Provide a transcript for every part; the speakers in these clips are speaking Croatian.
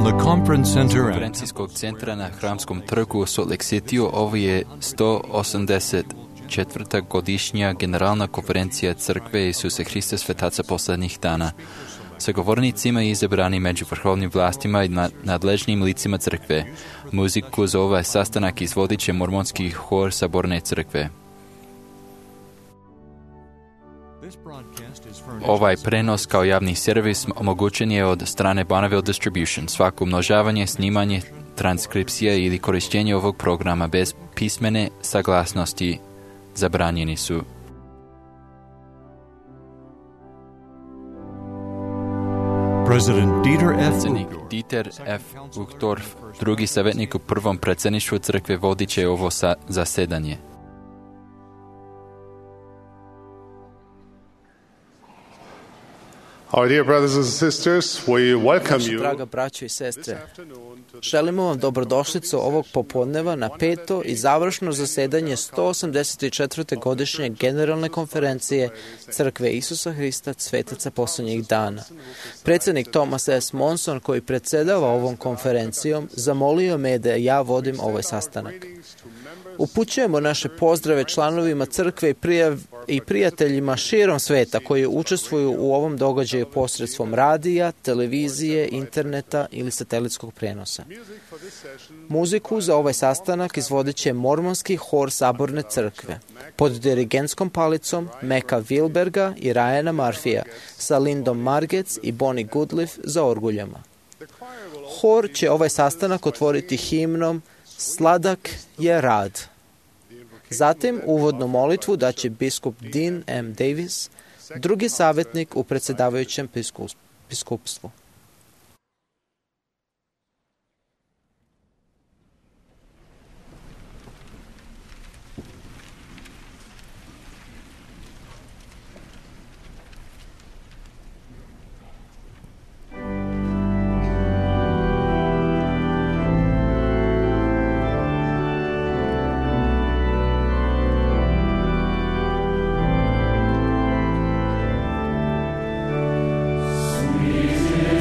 the Conference Center konferencijskog centra na Hramskom trgu u Salt Lake Cityu. Ovo je 184. godišnja generalna konferencija Crkve Isusa Hrista Svetaca poslednjih dana. Sa govornicima izabrani među vrhovnim vlastima i nadležnim licima crkve. Muziku za ovaj sastanak izvodit će mormonski hor Saborne crkve. Ovaj prenos kao javni servis omogućen je od strane Bonneville Distribution. Svako umnožavanje, snimanje, transkripcija ili korištenje ovog programa bez pismene saglasnosti zabranjeni su. Predsjednik Dieter F. Uchtdorf, drugi savjetnik u prvom predsjedništvu crkve, vodit će ovo zasedanje. Our dear brothers and sisters, we welcome you. Draga braćo i sestre, želimo vam dobrodošlicu ovog popodneva na peto i završno zasedanje 184. godišnje generalne konferencije Crkve Isusa Hrista Svetaca posljednjih dana. Predsjednik Thomas S. Monson, koji predsjedava ovom konferencijom, zamolio me da ja vodim ovaj sastanak. Upućujemo naše pozdrave članovima crkve i prijateljima širom sveta koji učestvuju u ovom događaju posredstvom radija, televizije, interneta ili satelitskog prenosa. Muziku za ovaj sastanak izvodit će mormonski hor Saborne crkve pod dirigentskom palicom Meka Wilberga i Ryana Murphyja sa Lindom Margetts i Bonnie Goodliff za orguljama. Hor će ovaj sastanak otvoriti himnom Sladak je rad. Zatim uvodnu molitvu daće biskup Dean M. Davis, drugi savjetnik u predsjedavajućem biskupstvu. Sweet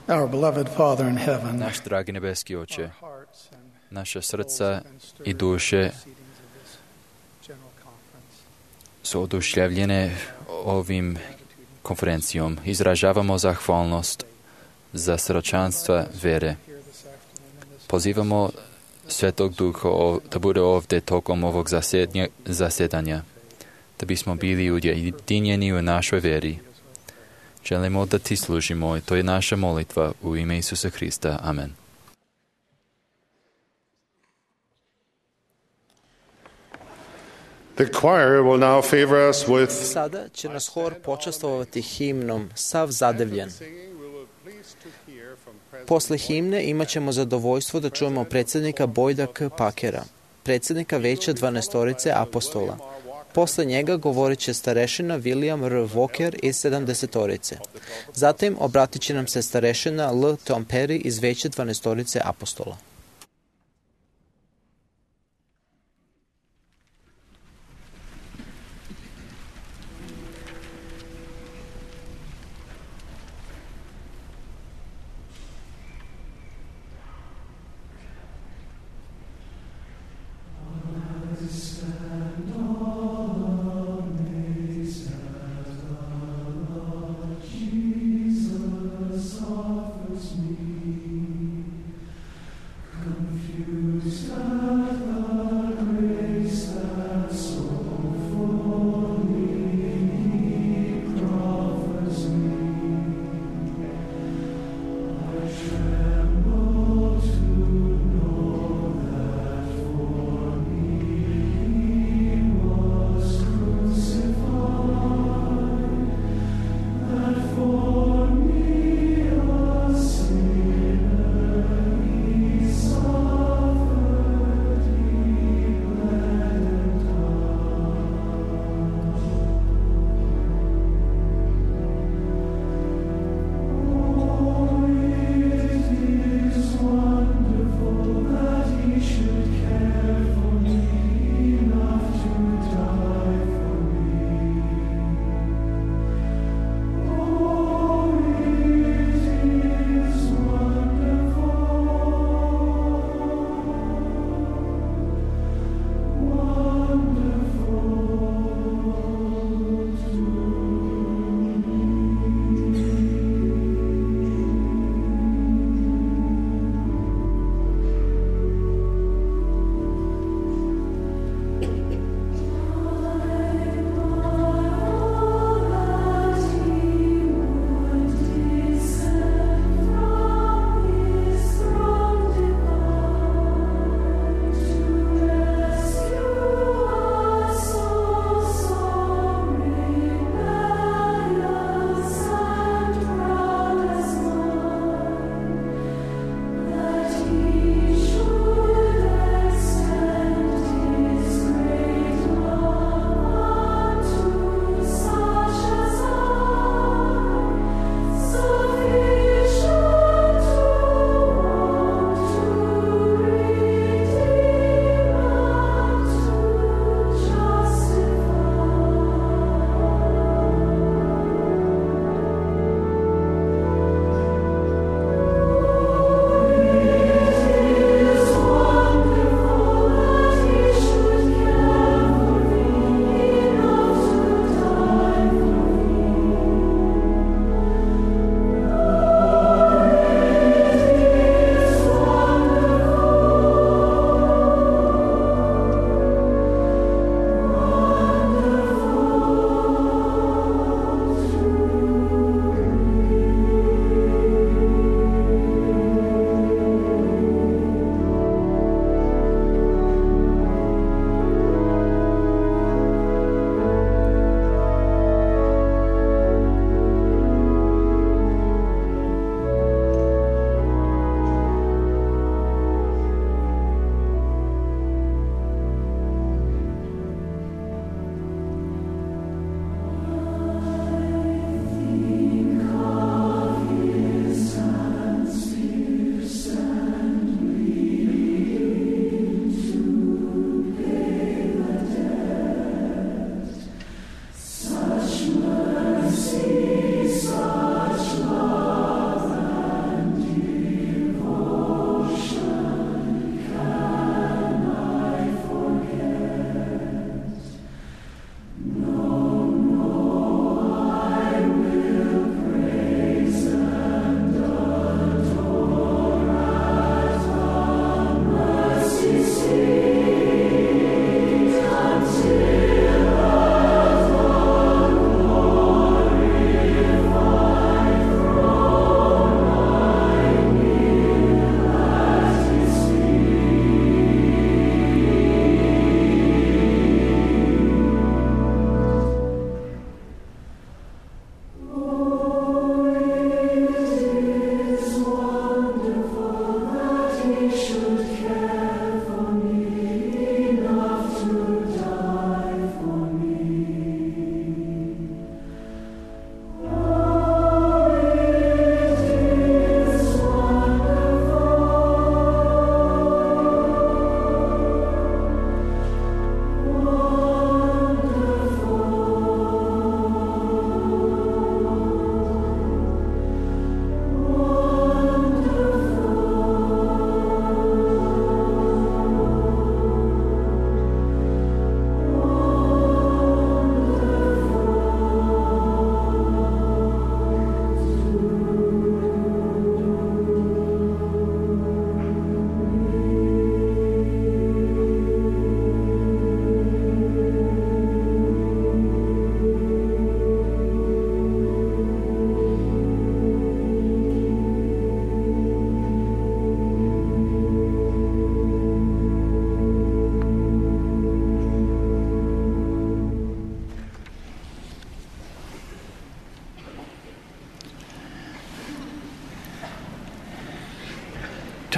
Our beloved Father in heaven, Naš dragi nebeski Oče, our hearts and naša souls srca have been stirred i duše by the proceedings of this general conference. su oduševljene ovim konferencijom. Izražavamo zahvalnost za sročanstva vere. Here this afternoon in this Pozivamo Svetog Duha da bude ovdje tokom ovog zasedanja, da bismo bili ujedinjeni u našoj veri. Želimo da Ti služimo i to je naša molitva u ime Isusa Hrista. Amen. The choir will now favor us with Sada će nas hor počastvovati himnom Sav zadevljen. Posle himne imat ćemo zadovoljstvo da čujemo predsjednika Boyda K. Pakera, predsjednika Veća 12 apostola. Posle njega govorit će starešina William R. Walker iz 70. Zatim obratit će nam se starešina L. Tom Perry iz Veća 12 apostola.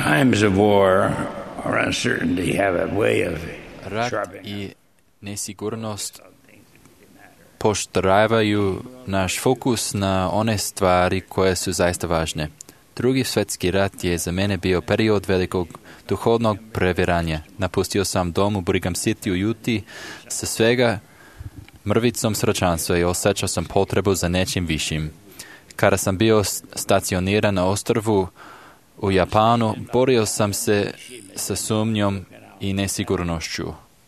Times of war or uncertainty have a way of Rat sharpening i nesigurnost poštravaju naš fokus na one stvari koje su zaista važne. Drugi svjetski rat je za mene bio period velikog duhovnog previranja. Napustio sam dom u Brigham City u Utah sa svega mrvicom sročanstva i osjećao sam potrebu za nečim višim. Kada sam bio stacioniran na ostrvu u Japanu, borio sam se sa sumnjom i nesigurnošću.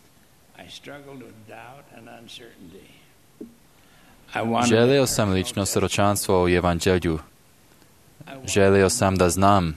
Želio sam lično sročanstvo u evanđelju. Želio sam da znam.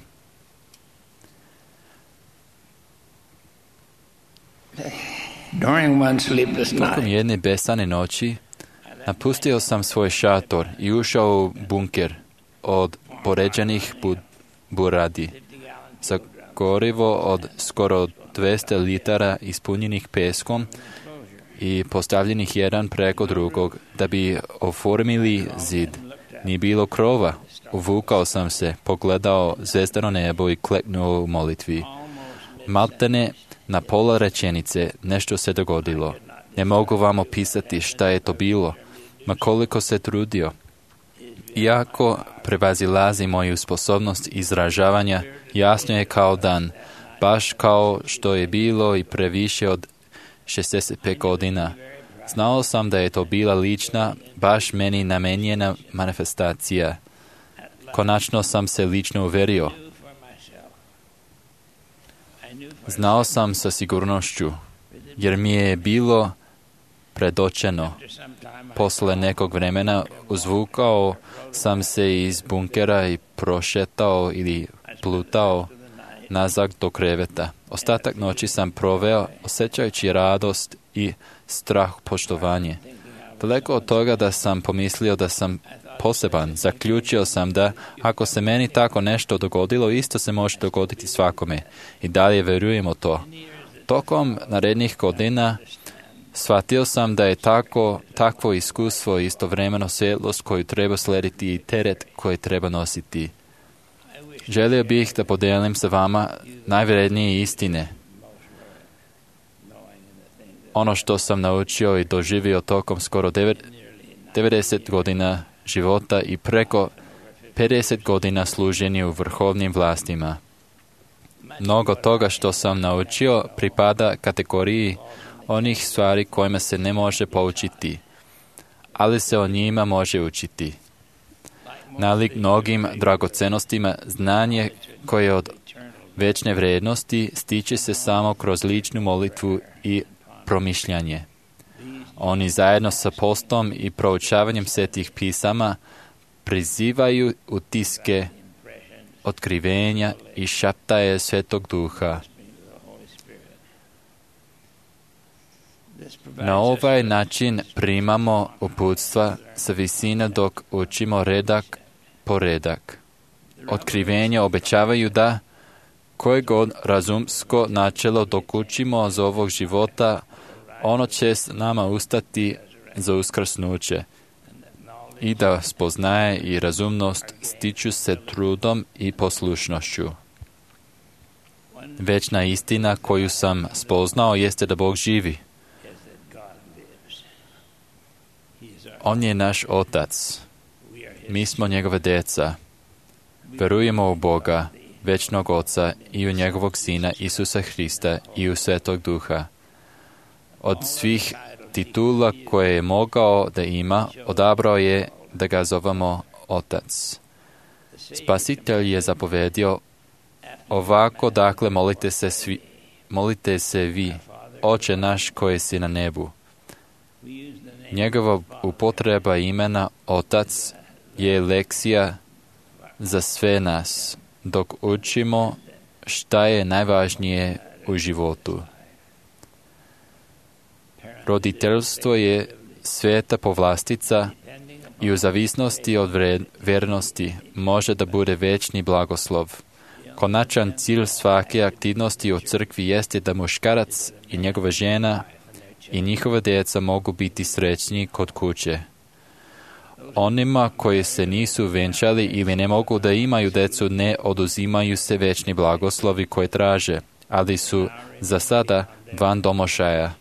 Tokom jedne besane noći napustio sam svoj šator i ušao u bunker od poređenih buradi za gorivo od skoro 200 litara ispunjenih peskom i postavljenih jedan preko drugog da bi oformili zid. Nije bilo krova. Uvukao sam se, pogledao zvezdano nebo i kleknuo u molitvi. Maltene na pola rečenice nešto se dogodilo. Ne mogu vam opisati šta je to bilo, ma koliko se trudio. Iako prevazilazi moju sposobnost izražavanja, jasno je kao dan, baš kao što je bilo i previše od 65 godina. Znao sam da je to bila lična, baš meni namenjena manifestacija. Konačno sam se lično uverio. Znao sam sa sigurnošću, jer mi je bilo predočeno. Posle nekog vremena uzvukao sam se iz bunkera i prošetao ili plutao nazad do kreveta. Ostatak noći sam proveo osjećajući radost i strah poštovanje. Daleko od toga da sam pomislio da sam poseban, zaključio sam da ako se meni tako nešto dogodilo, isto se može dogoditi svakome. I dalje verujem u to. Tokom narednih godina shvatio sam da je takvo iskustvo istovremeno svjetlost koju treba slediti i teret koji treba nositi. Želio bih da podelim sa vama najvrednije istine. Ono što sam naučio i doživio tokom skoro 90 godina života i preko 50 godina služenja u vrhovnim vlastima. Mnogo toga što sam naučio pripada kategoriji onih stvari kojima se ne može poučiti, ali se o njima može učiti. Nalik mnogim dragocenostima, znanje koje je od večne vrijednosti stiče se samo kroz ličnu molitvu i promišljanje. Oni zajedno sa postom i proučavanjem svetih pisama prizivaju utiske, otkrivenja i šaptaje Svetog Duha. Na ovaj način primamo uputstva sa visine dok učimo redak po redak. Otkrivenja obećavaju da koje god razumsko načelo dok učimo za ovog života, ono će s nama ustati za uskrsnuće i da spoznaje i razumnost stiču se trudom i poslušnošću. Večna istina koju sam spoznao jeste da Bog živi. On je naš Otac. Mi smo njegove djeca. Verujemo u Boga, večnog Oca i u njegovog Sina Isusa Hrista i u Svetog Duha. Od svih titula koje je mogao da ima, odabrao je da ga zovemo Otac. Spasitelj je zapovedio, ovako dakle molite se vi, Oče naš koji si na nebu. Njegova upotreba imena Otac je lekcija za sve nas, dok učimo šta je najvažnije u životu. Roditeljstvo je sveta povlastica i u zavisnosti od vjernosti može da bude večni blagoslov. Konačan cilj svake aktivnosti u crkvi jeste da muškarac i njegova žena i njihova djeca mogu biti srećni kod kuće. Onima koji se nisu venčali ili ne mogu da imaju decu, ne oduzimaju se večni blagoslovi koje traže, ali su za sada van domošaja.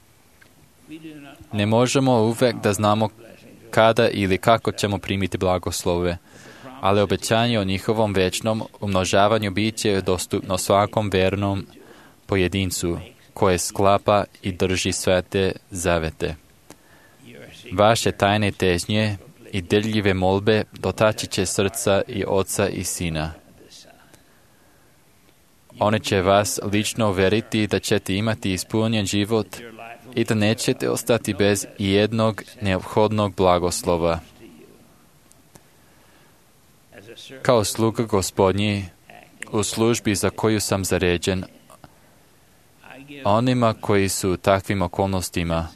Ne možemo uvek da znamo kada ili kako ćemo primiti blagoslove, ali obećanje o njihovom večnom umnožavanju biće je dostupno svakom vernom pojedincu koje sklapa i drži svete zavete. Vaše tajne težnje i dirljive molbe dotaći će srca i oca i sina. One će vas lično uveriti da ćete imati ispunjen život i da nećete ostati bez jednog neophodnog blagoslova. Kao sluga Gospodnji, u službi za koju sam zaređen, onima koji su u takvim okolnostima,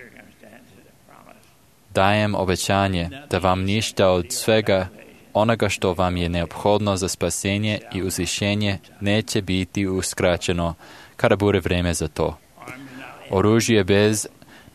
dajem obećanje da vam ništa od svega onoga što vam je neophodno za spasenje i uzvišenje neće biti uskraćeno kada bude vreme za to. Oružje bez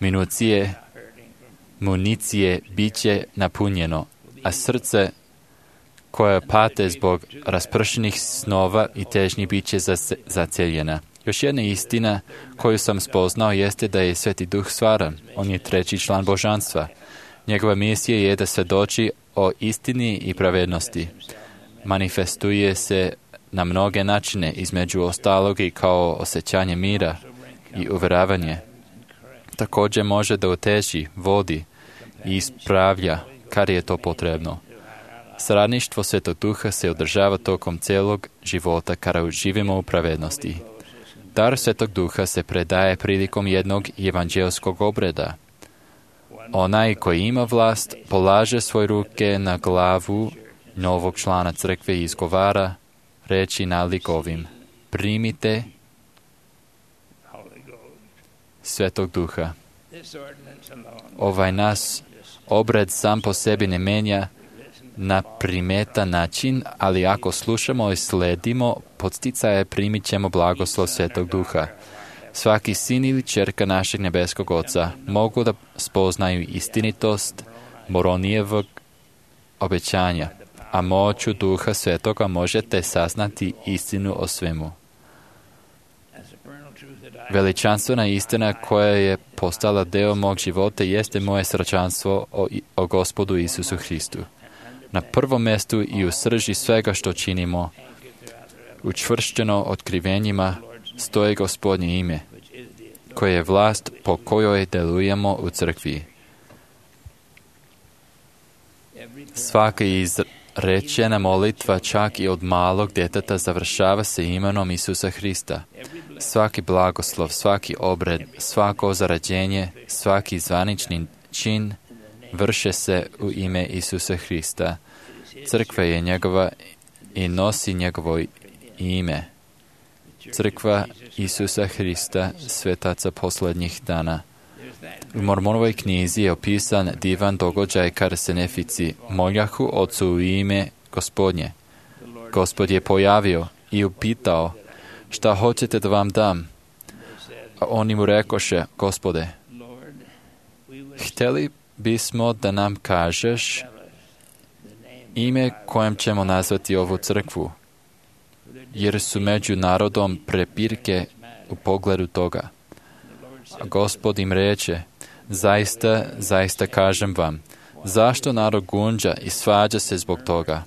municije bit će napunjeno, a srce koje pate zbog raspršenih snova i težnji bit će zaceljena. Još jedna istina koju sam spoznao jeste da je Sveti Duh stvaran. On je treći član božanstva. Njegova misija je da svedoči o istini i pravednosti. Manifestuje se na mnoge načine, između ostalog i kao osjećanje mira i uveravanje. Također može da uteži, vodi i ispravlja kad je to potrebno. Sradništvo Svetog Duha se održava tokom celog života kada živimo u pravednosti. Dar Svetog Duha se predaje prilikom jednog evanđelskog obreda. Onaj koji ima vlast polaže svoje ruke na glavu novog člana crkve i izgovara reči nalik ovim: primite Svetog Duha. Ovaj nas obred sam po sebi ne menja na primetan način, ali ako slušamo i sledimo podsticaje, primit ćemo blagoslov Svetog Duha. Svaki sin ili ćerka našeg nebeskog Oca mogu da spoznaju istinitost Moronijevog obećanja, a moću Duha Svetoga možete saznati istinu o svemu. Veličanstvena istina koja je postala deo mog života jeste moje srčanstvo o Gospodu Isusu Hristu. Na prvom mjestu i u srži svega što činimo, učvršćeno otkrivenjima, stoji Gospodnje ime, koje je vlast po kojoj delujemo u crkvi. Svaka izrečena molitva, čak i od malog djeteta, završava se imenom Isusa Hrista. Svaki blagoslov, svaki obred, svako zarađenje, svaki zvanični čin vrše se u ime Isusa Hrista. Crkva je njegova i nosi njegovo ime. Crkva Isusa Hrista, svetaca posljednjih dana. U Mormonovoj knjizi je opisan divan događaj kada se nefici moljahu Ocu u ime Gospodnje. Gospod je pojavio i upitao: šta hoćete da vam dam? A oni mu rekoše: Gospode, htjeli bismo da nam kažeš ime kojem ćemo nazvati ovu crkvu, jer su među narodom prepirke u pogledu toga. A Gospod im reče: zaista, zaista kažem vam, zašto narod gunđa i svađa se zbog toga?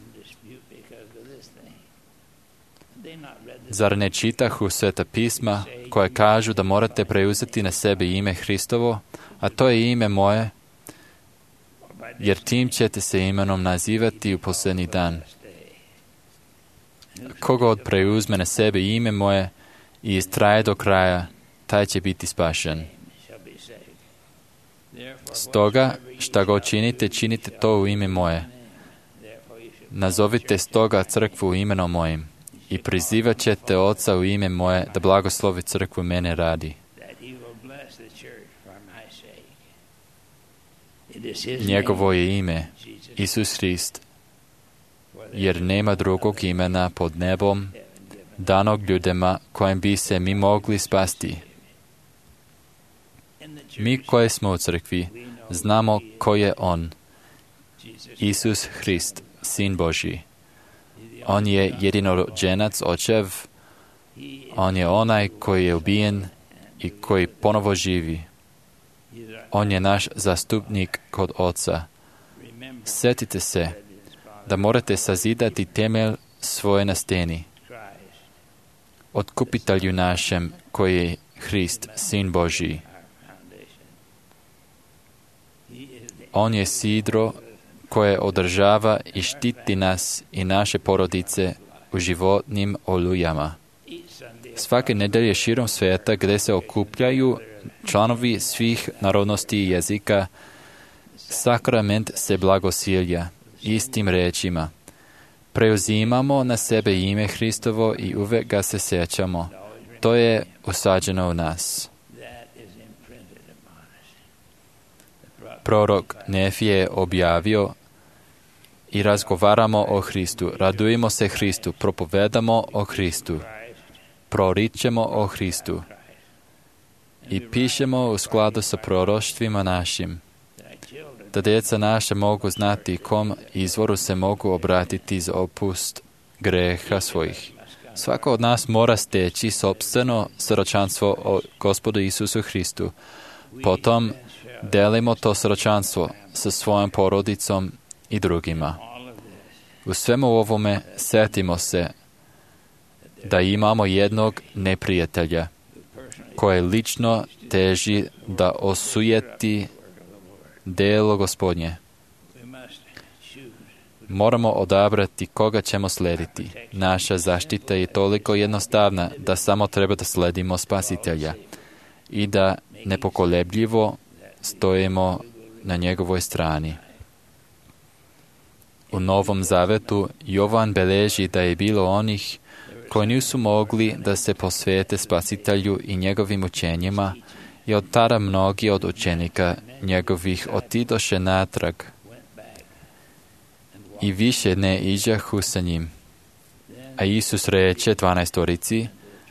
Zar ne čitahu Sveta pisma koje kažu da morate preuzeti na sebe ime Hristovo, a to je ime moje, jer tim ćete se imenom nazivati u posljednji dan. Kogod preuzme na sebe ime moje i istraje do kraja, taj će biti spašen. Stoga, šta god činite, činite to u ime moje. Nazovite stoga crkvu imenom mojim i prizivat ćete Oca u ime moje da blagoslovi crkvu mene radi. Njegovo je ime Isus Hrist, jer nema drugog imena pod nebom danog ljudima kojem bi se mi mogli spasti. Mi koji smo u crkvi znamo ko je On, Isus Hrist, Sin Božji. On je jedinorođenac Očev, on je onaj koji je ubijen i koji ponovo živi. On je naš zastupnik kod Oca. Sjetite se da morate sazidati temelj svoje na steni. Otkupitelju našem koji je Hrist, Sin Božji. On je sidro koje održava i štiti nas i naše porodice u životnim olujama. Svake nedelje širom svijeta gdje se okupljaju članovi svih narodnosti i jezika, sakrament se blagosilja istim rečima. Preuzimamo na sebe ime Hristovo i uvek ga se sjećamo. To je usađeno u nas. Prorok Nefije je objavio i razgovaramo o Hristu, radujemo se Hristu, propovedamo o Hristu, proričemo o Hristu i pišemo u skladu sa proroštvima našim, da djeca naša mogu znati kom izvoru se mogu obratiti za opust greha svojih. Svako od nas mora steći sopstveno sročanstvo o Gospodu Isusu Hristu. Potom delimo to sročanstvo sa svojom porodicom i drugima. U svemu ovome sjetimo se da imamo jednog neprijatelja koji lično teži da osujeti delo Gospodnje. Moramo odabrati koga ćemo slediti. Naša zaštita je toliko jednostavna da samo treba da sledimo Spasitelja i da nepokolebljivo stojimo na njegovoj strani. U Novom Zavetu Jovan beleži da je bilo onih koji nisu mogli da se posvete Spasitelju i njegovim učenjima i od tada mnogi od učenika njegovih otidoše natrag i više ne iđahu sa njim. A Isus reče 12-torici,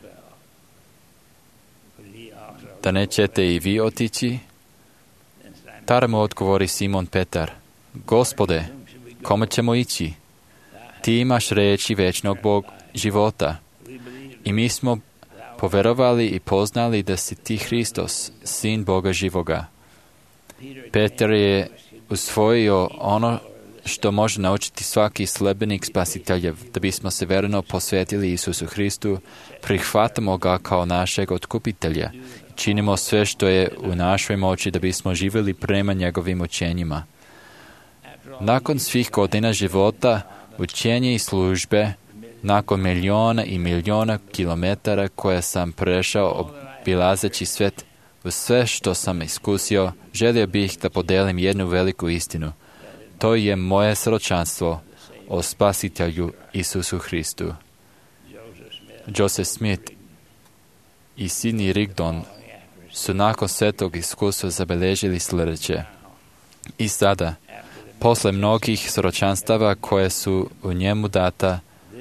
da nećete i vi otići? Tada mu odgovori Simon Petar, Gospode, kome ćemo ići? Ti imaš reči večnog života. I mi smo poverovali i poznali da si ti Hristos, Sin Boga živoga. Petar je usvojio ono što može naučiti svaki sledbenik Spasiteljev, da bismo se verno posvetili Isusu Hristu, prihvatamo ga kao našeg otkupitelja i činimo sve što je u našoj moći da bismo živjeli prema njegovim učenjima. Nakon svih godina života, učenje i službe, nakon milijona i milijona kilometara koje sam prešao obilazeći svet, u sve što sam iskusio, želio bih da podelim jednu veliku istinu. To je moje sročanstvo o Spasitelju Isusu Hristu. Joseph Smith i Sidney Rigdon su nakon svetog iskustva zabeležili sljedeće. I sada, posle mnogih sročanstava koje su u njemu data,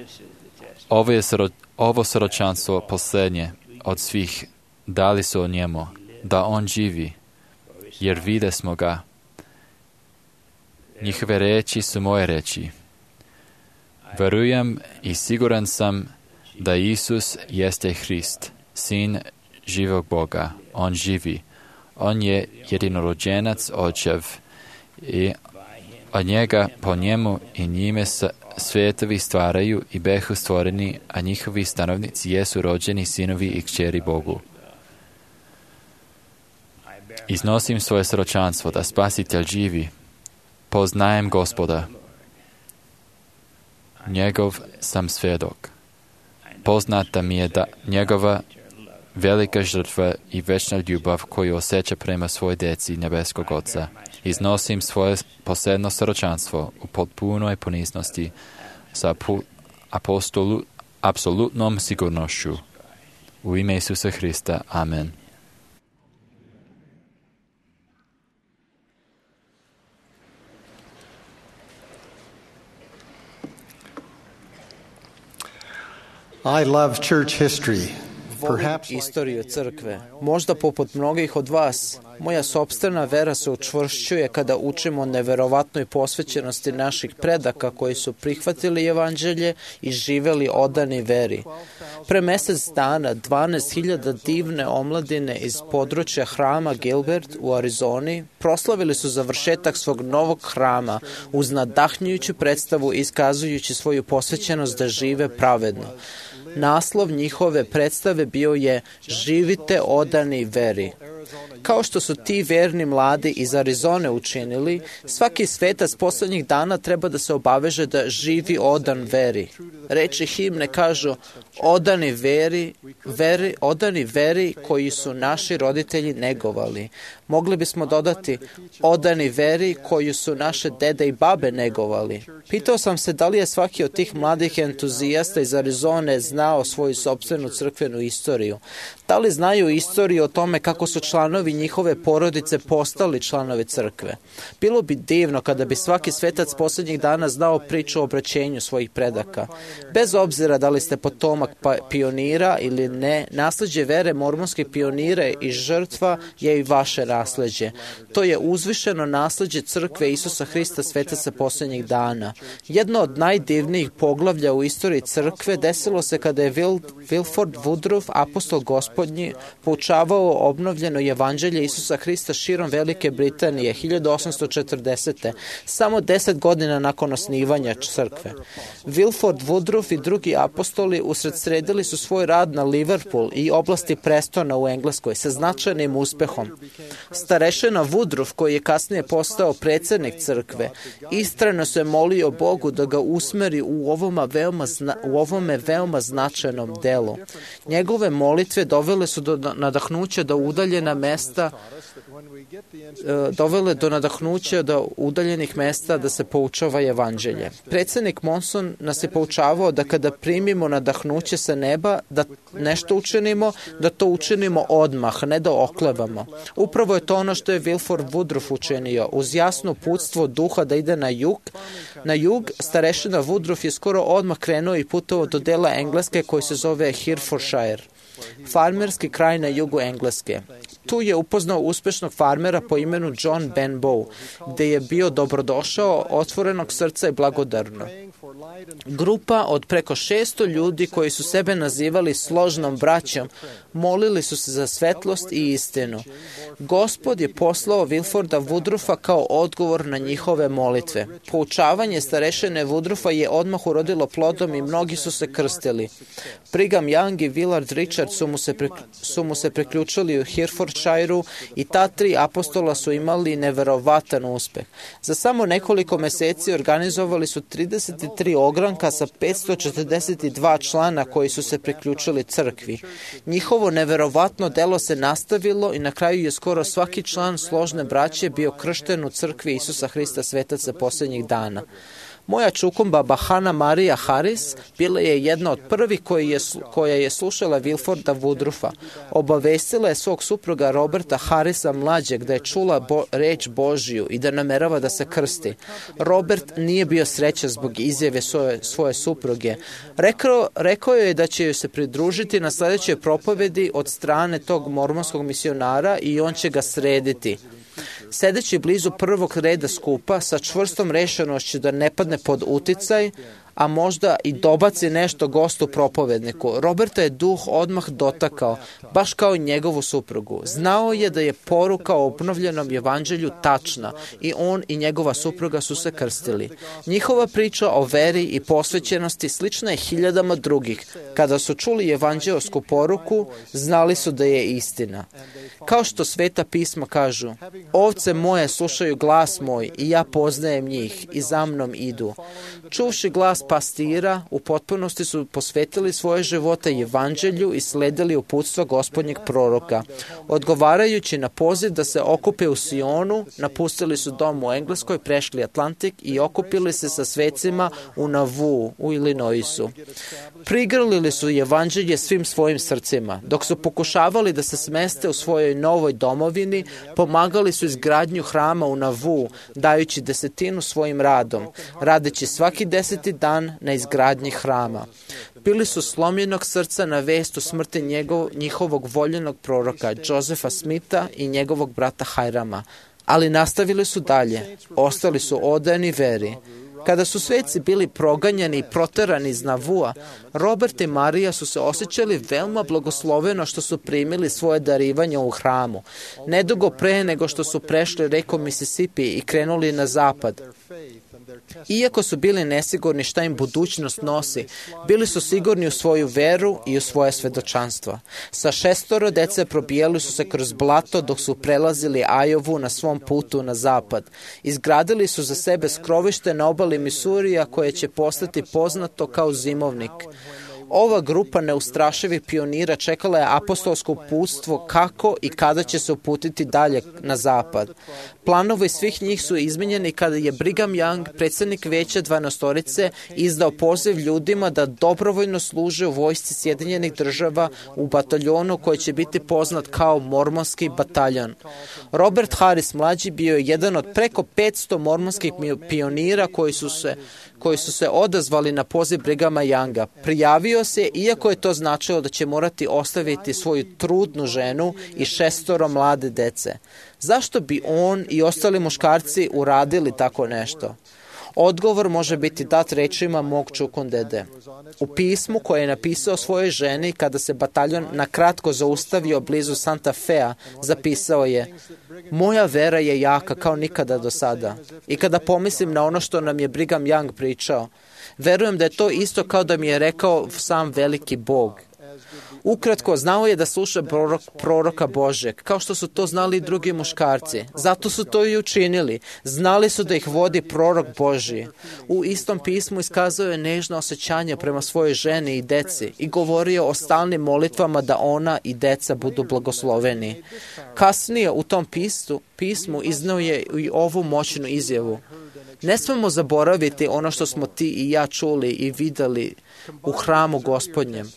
ovo sročanstvo posljednje od svih dali su o njemu, da on živi, jer vide smo ga. Njihove reči su moje reči. Verujem i siguran sam da Isus jeste Hrist, Sin živog Boga. On živi. On je jedinorođenac Očev i od njega, po njemu i njime svijetovi stvaraju i behu stvoreni, a njihovi stanovnici jesu rođeni sinovi i kćeri Bogu. Iznosim svoje sročanstvo da Spasitelj živi. Poznajem Gospoda. Njegov sam svjedok. Poznata mi je da njegova velika žrtva i večna ljubav koju osjeća prema svoj deci nebeskog Oca. Iznosim svoje posebno sročanstvo u potpunoj poniznosti sa apsolutnom sigurnošću. U ime Isusa Hrista. Amen. I love church history. volim istoriju crkve. Možda poput mnogih od vas, moja sopstvena vera se učvršćuje kada učimo o neverovatnoj posvećenosti naših predaka koji su prihvatili evanđelje i živeli odani veri. Pre mesec dana 12.000 divne omladine iz područja hrama Gilbert u Arizoni proslavili su završetak svog novog hrama uz nadahnjujuću predstavu iskazujući svoju posvećenost da žive pravedno. Naslov njihove predstave bio je Živite odani veri. Kao što su ti verni mladi iz Arizone učinili, svaki svetac poslednjih dana treba da se obaveže da živi odan veri. Reči himne kažu odani veri koji su naši roditelji negovali. Mogli bismo dodati odani veri koju su naše dede i babe negovali. Pitao sam se da li je svaki od tih mladih entuzijasta iz Arizone znao svoju sopstvenu crkvenu istoriju. Da li znaju istoriju o tome kako su članovi njihove porodice postali članovi crkve? Bilo bi divno kada bi svaki svetac poslednjih dana znao priču o obraćenju svojih predaka. Bez obzira da li ste potomak pionira ili ne, nasleđe vere mormonskih pionira i žrtva je i vaše nasleđe. To je uzvišeno nasleđe crkve Isusa Hrista svetaca poslednjih dana. Jedno od najdivnijih poglavlja u istoriji crkve desilo se kada je Wilford Woodruff, apostol Gospodnji, poučavao obnovljeno evanđelje Isusa Hrista širom Velike Britanije 1840. samo 10 godina nakon osnivanja crkve. Wilford Woodruff i drugi apostoli usredsredili su svoj rad na Liverpool i oblasti Prestona u Engleskoj sa značajnim uspehom. Starešina Woodruff, koji je kasnije postao predsednik crkve, istrajno se molio Bogu da ga usmeri u ovome veoma značajnom delu. Njegove molitve dovele su do nadahnuća da udaljenih mesta da se poučava evanđelje. Predsednik Monson nas je poučavao da kada primimo nadahnuće sa neba, da nešto učinimo, da to učinimo odmah, ne da oklevamo. Upravo je to ono što je Wilford Woodruff učinio. Uz jasno uputstvo duha da ide na jug, starešina Woodruff je skoro odmah krenuo i putovao do dela Engleske koji se zove Herefordshire, farmerski kraj na jugu Engleske. Tu je upoznao uspešnog farmera po imenu John Benbow, gde je bio dobrodošao, otvorenog srca i blagodarno. Grupa od preko 600 ljudi koji su sebe nazivali složnom braćom, molili su se za svetlost i istinu. Gospod je poslao Wilforda Woodruffa kao odgovor na njihove molitve. Poučavanje starešine Woodruffa je odmah urodilo plodom i mnogi su se krstili. Brigham Young i Willard Richard su mu se priključili u Herefordshireu i ta 3 apostola su imali neverovatan uspeh. Za samo nekoliko meseci organizovali su 33 ogranka sa 542 člana koji su se priključili crkvi. Njihovo neverovatno delo se nastavilo i na kraju je skoro svaki član složne braće bio kršten u crkvi Isusa Hrista svetaca poslednjih dana. Moja čukumbaba Hannah Maria Harris bila je jedna od prvih koja je slušala Wilforda Woodruffa. Obavestila je svog supruga Roberta Harrisa mlađeg da je čula reč Božiju i da namerava da se krsti. Robert nije bio srećan zbog izjave svoje supruge. Rekao je da će joj se pridružiti na sledećoj propovedi od strane tog mormonskog misionara i on će ga srediti. Sedeći blizu prvog reda skupa sa čvrstom rešenošću da ne padne pod uticaj, a možda i dobaci nešto gostu propovedniku, Roberta je duh odmah dotakao, baš kao i njegovu suprugu. Znao je da je poruka o obnovljenom evanđelju tačna i on i njegova supruga su se krstili. Njihova priča o veri i posvećenosti slična je hiljadama drugih. Kada su čuli evanđeosku poruku, znali su da je istina. Kao što Sveta pisma kažu, ovce moje slušaju glas moj i ja poznajem njih i za mnom idu. Čuvši glas pastira, u potpunosti su posvetili svoje živote evanđelju i sledili uputstva Gospodnjeg proroka. Odgovarajući na poziv da se okupe u Sionu, napustili su dom u Engleskoj, prešli Atlantik i okupili se sa svecima u Nauvoo u Illinoisu. Prigrlili su evanđelje svim svojim srcima. Dok su pokušavali da se smeste u svojoj novoj domovini, pomagali su izgradnju hrama u Nauvoo, dajući desetinu svojim radom, radeći svaki 10. dan na izgradnji hrama. Bili su slomljenog srca na vest o smrti njihovog voljenog proroka, Josefa Smitha i njegovog brata Hajrama, ali nastavili su dalje, ostali su odani veri. Kada su sveci bili proganjani i proterani iz Navua, Robert i Marija su se osjećali veoma blagosloveno što su primili svoje darivanje u hramu, nedugo pre nego što su prešli reku Mississippi i krenuli na zapad. Iako su bili nesigurni šta im budućnost nosi, bili su sigurni u svoju veru i u svoje svedočanstva. Sa 6 dece probijali su se kroz blato dok su prelazili Ajovu na svom putu na zapad. Izgradili su za sebe skrovište na obali Misurija koje će postati poznato kao zimovnik. Ova grupa neustrašivih pionira čekala je apostolsko uputstvo kako i kada će se uputiti dalje na zapad. Planovi svih njih su izmenjeni kada je Brigham Young, predsjednik Veća 12-orice, izdao poziv ljudima da dobrovoljno služe u vojsci Sjedinjenih država u bataljonu koji će biti poznat kao mormonski bataljon. Robert Harris mlađi bio je jedan od preko 500 mormonskih pionira koji su se odazvali na poziv Brighama Younga. Prijavio se, iako je to značilo da će morati ostaviti svoju trudnu ženu i 6 mlade dece. Zašto bi on i ostali muškarci uradili tako nešto? Odgovor može biti dat rečima mog čukundede. U pismu koje je napisao svojoj ženi kada se bataljon na kratko zaustavio blizu Santa Fea, zapisao je: "Moja vera je jaka kao nikada do sada. I kada pomislim na ono što nam je Brigham Young pričao, verujem da je to isto kao da mi je rekao sam veliki Bog." Ukratko, znao je da sluša proroka Božeg, kao što su to znali i drugi muškarci. Zato su to i učinili. Znali su da ih vodi prorok Božji. U istom pismu iskazao je nežno osjećanje prema svojoj ženi i deci i govorio o stalnim molitvama da ona i deca budu blagosloveni. Kasnije u tom pismu iznao je i ovu moćnu izjavu: "Ne smemo zaboraviti ono što smo ti i ja čuli i videli u hramu Gospodnjem."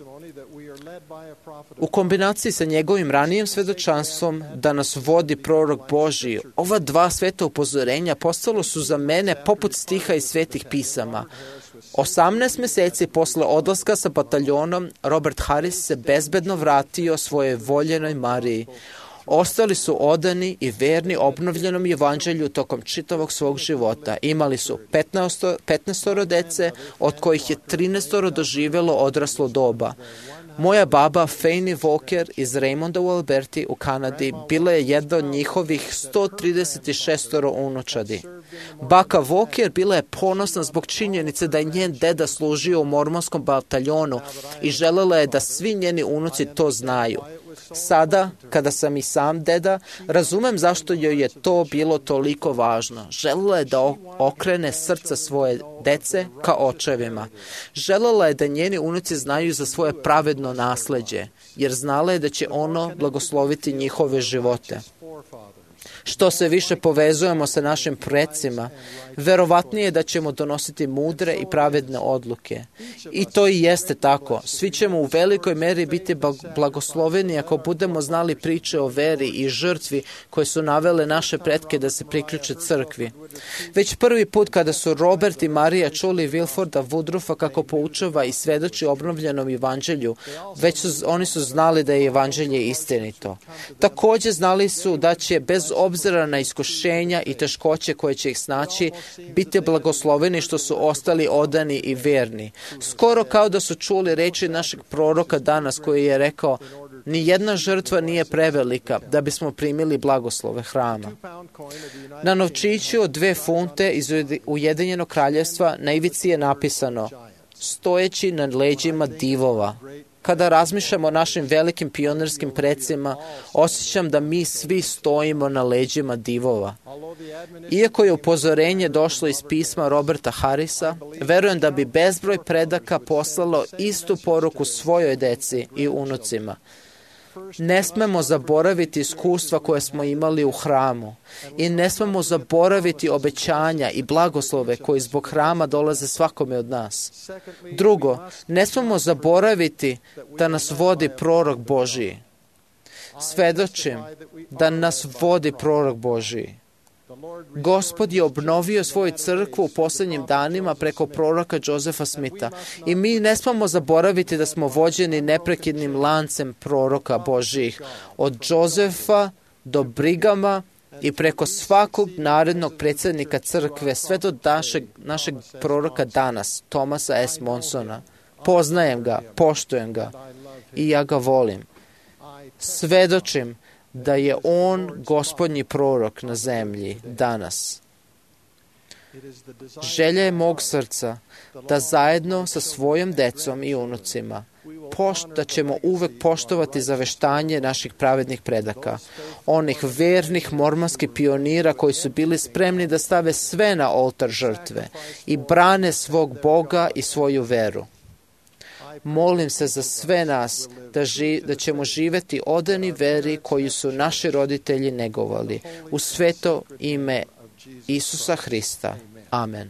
U kombinaciji sa njegovim ranijim svedočanstvom da nas vodi prorok Božji, ova dva sveta upozorenja postalo su za mene poput stiha iz svetih pisama. 18 meseci posle odlaska sa bataljonom, Robert Harris se bezbedno vratio svojoj voljenoj Mariji. Ostali su odani i verni obnovljenom evanđelju tokom čitavog svog života. Imali su 15 dece, od kojih je 13 doživjelo odraslo doba. Moja baba Fanny Walker iz Raymonda u Alberti u Kanadi bila je jedna od njihovih 136 unučadi. Baka Walker bila je ponosna zbog činjenice da je njen deda služio u mormonskom bataljonu i želela je da svi njeni unuci to znaju. Sada, kada sam i sam deda, razumem zašto joj je to bilo toliko važno. Želela je da okrene srca svoje dece ka očevima. Želela je da njeni unuci znaju za svoje pravedno nasleđe, jer znala je da će ono blagosloviti njihove živote. Što se više povezujemo sa našim precima, verovatnije je da ćemo donositi mudre i pravedne odluke. I to i jeste tako. Svi ćemo u velikoj meri biti blagosloveni ako budemo znali priče o veri i žrtvi koje su navele naše pretke da se priključe crkvi. Već prvi put kada su Robert i Marija čuli Wilforda Woodruffa kako poučava i svedoči obnovljenom evanđelju, oni su znali da je evanđelje istinito. Također znali su da će bez obzira na iskušenja i teškoće koje će ih snaći, biti blagosloveni što su ostali odani i verni. Skoro kao da su čuli reči našeg proroka danas koji je rekao: "Ni jedna žrtva nije prevelika da bismo primili blagoslove hrama." Na novčiću od 2 funte iz Ujedinjenog kraljevstva na ivici je napisano: "Stojeći na leđima divova." Kada razmišljamo o našim velikim pionirskim precima, osjećam da mi svi stojimo na leđima divova. Iako je upozorenje došlo iz pisma Roberta Harrisa, verujem da bi bezbroj predaka poslalo istu poruku svojoj deci i unucima. Ne smemo zaboraviti iskustva koje smo imali u hramu i ne smemo zaboraviti obećanja i blagoslove koji zbog hrama dolaze svakome od nas. Drugo, ne smemo zaboraviti da nas vodi prorok Božji. Svedočim da nas vodi prorok Božji. Gospod je obnovio svoju crkvu u posljednjim danima preko proroka Josefa Smitha. I mi ne smemo zaboraviti da smo vođeni neprekidnim lancem proroka Božjih. Od Josefa do Brigama i preko svakog narednog predsjednika crkve, sve do našeg proroka danas, Thomasa S. Monsona. Poznajem ga, poštujem ga i ja ga volim. Svedočim da je on gospodnji prorok na zemlji danas. Želja je mog srca da zajedno sa svojom decom i unucima da ćemo uvek poštovati zaveštanje naših pravednih predaka, onih vernih mormonskih pionira koji su bili spremni da stave sve na oltar žrtve i brane svog Boga i svoju veru. Molim se za sve nas da ćemo živeti odani veri koju su naši roditelji negovali. U sveto ime Isusa Hrista. Amen.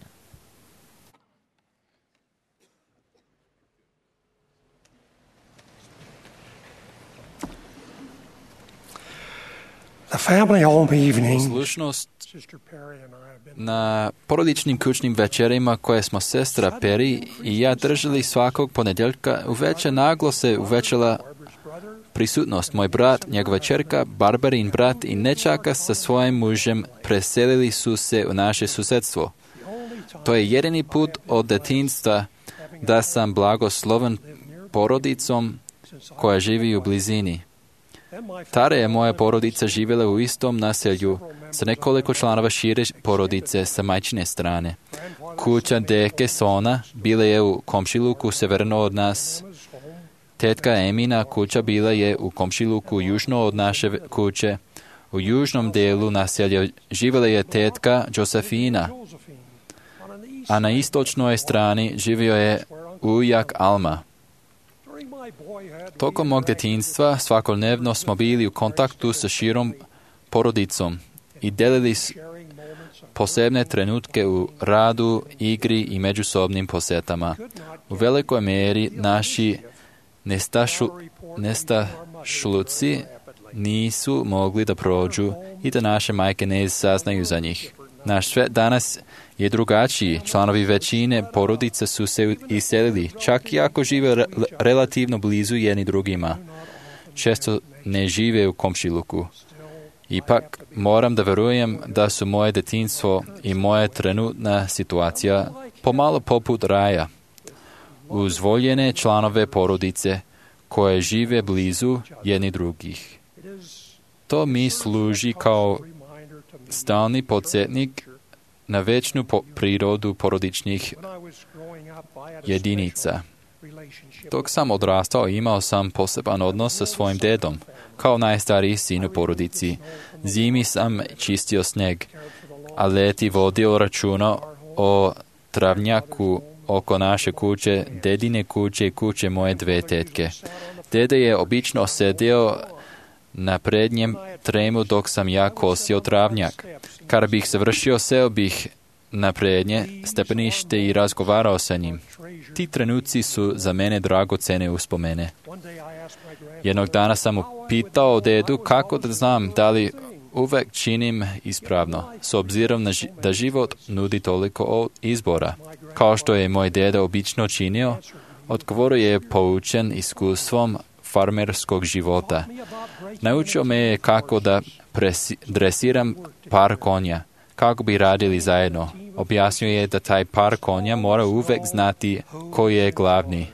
Slušnost na porodičnim kućnim večerima koje smo sestra Peri i ja držali svakog ponedjeljka uveče naglo se uvećala prisutnost. Moj brat, njegova čerka, Barbarin brat i nečaka sa svojim mužem preselili su se u naše susjedstvo. To je jedini put od detinjstva da sam blagosloven porodicom koja živi u blizini. Tada je moja porodica živjela u istom naselju sa nekoliko članova šire porodice sa majčine strane. Kuća deke Sona bila je u komšiluku severno od nas. Tetka Emina kuća bila je u komšiluku južno od naše kuće. U južnom dijelu naselja živjela je tetka Josefina, a na istočnoj strani živio je ujak Alma. Tokom mog djetinjstva svakodnevno smo bili u kontaktu sa širom porodicom i delili posebne trenutke u radu, igri i međusobnim posjetama. U velikoj mjeri naši nestašluci nisu mogli da prođu i da naše majke ne saznaju za njih. Naš svet danas je drugačiji. Članovi većine porodice su se iselili, čak i ako žive relativno blizu jedni drugima. Često ne žive u komšiluku. Ipak moram da verujem da su moje detinjstvo i moja trenutna situacija pomalo poput raja. Uz voljene članove porodice koje žive blizu jedni drugih. To mi služi kao stalni podsjetnik na večnu prirodu porodičnih jedinica. Dok sam odrastao, imao sam poseban odnos sa svojim dedom. Kao najstariji sin u porodici, zimi sam čistio sneg, a leti vodio računa o travnjaku oko naše kuće, dedine kuće i kuće moje dve tetke. Dede je obično sedio na prednjem tremu dok sam ja kosio travnjak. Kada bih završio, seo bih na prednje stepenište i razgovarao sa njim. Ti trenuci su za mene dragocene uspomene. Jednog dana sam upitao dedu kako da znam da li uvek činim ispravno, s obzirom da život nudi toliko izbora. Kao što je moj deda obično činio, odgovorio je poučen iskustvom farmerskog života. Naučio me je kako da dresiram par konja, kako bi radili zajedno. Objasnio je da taj par konja mora uvek znati koji je glavni.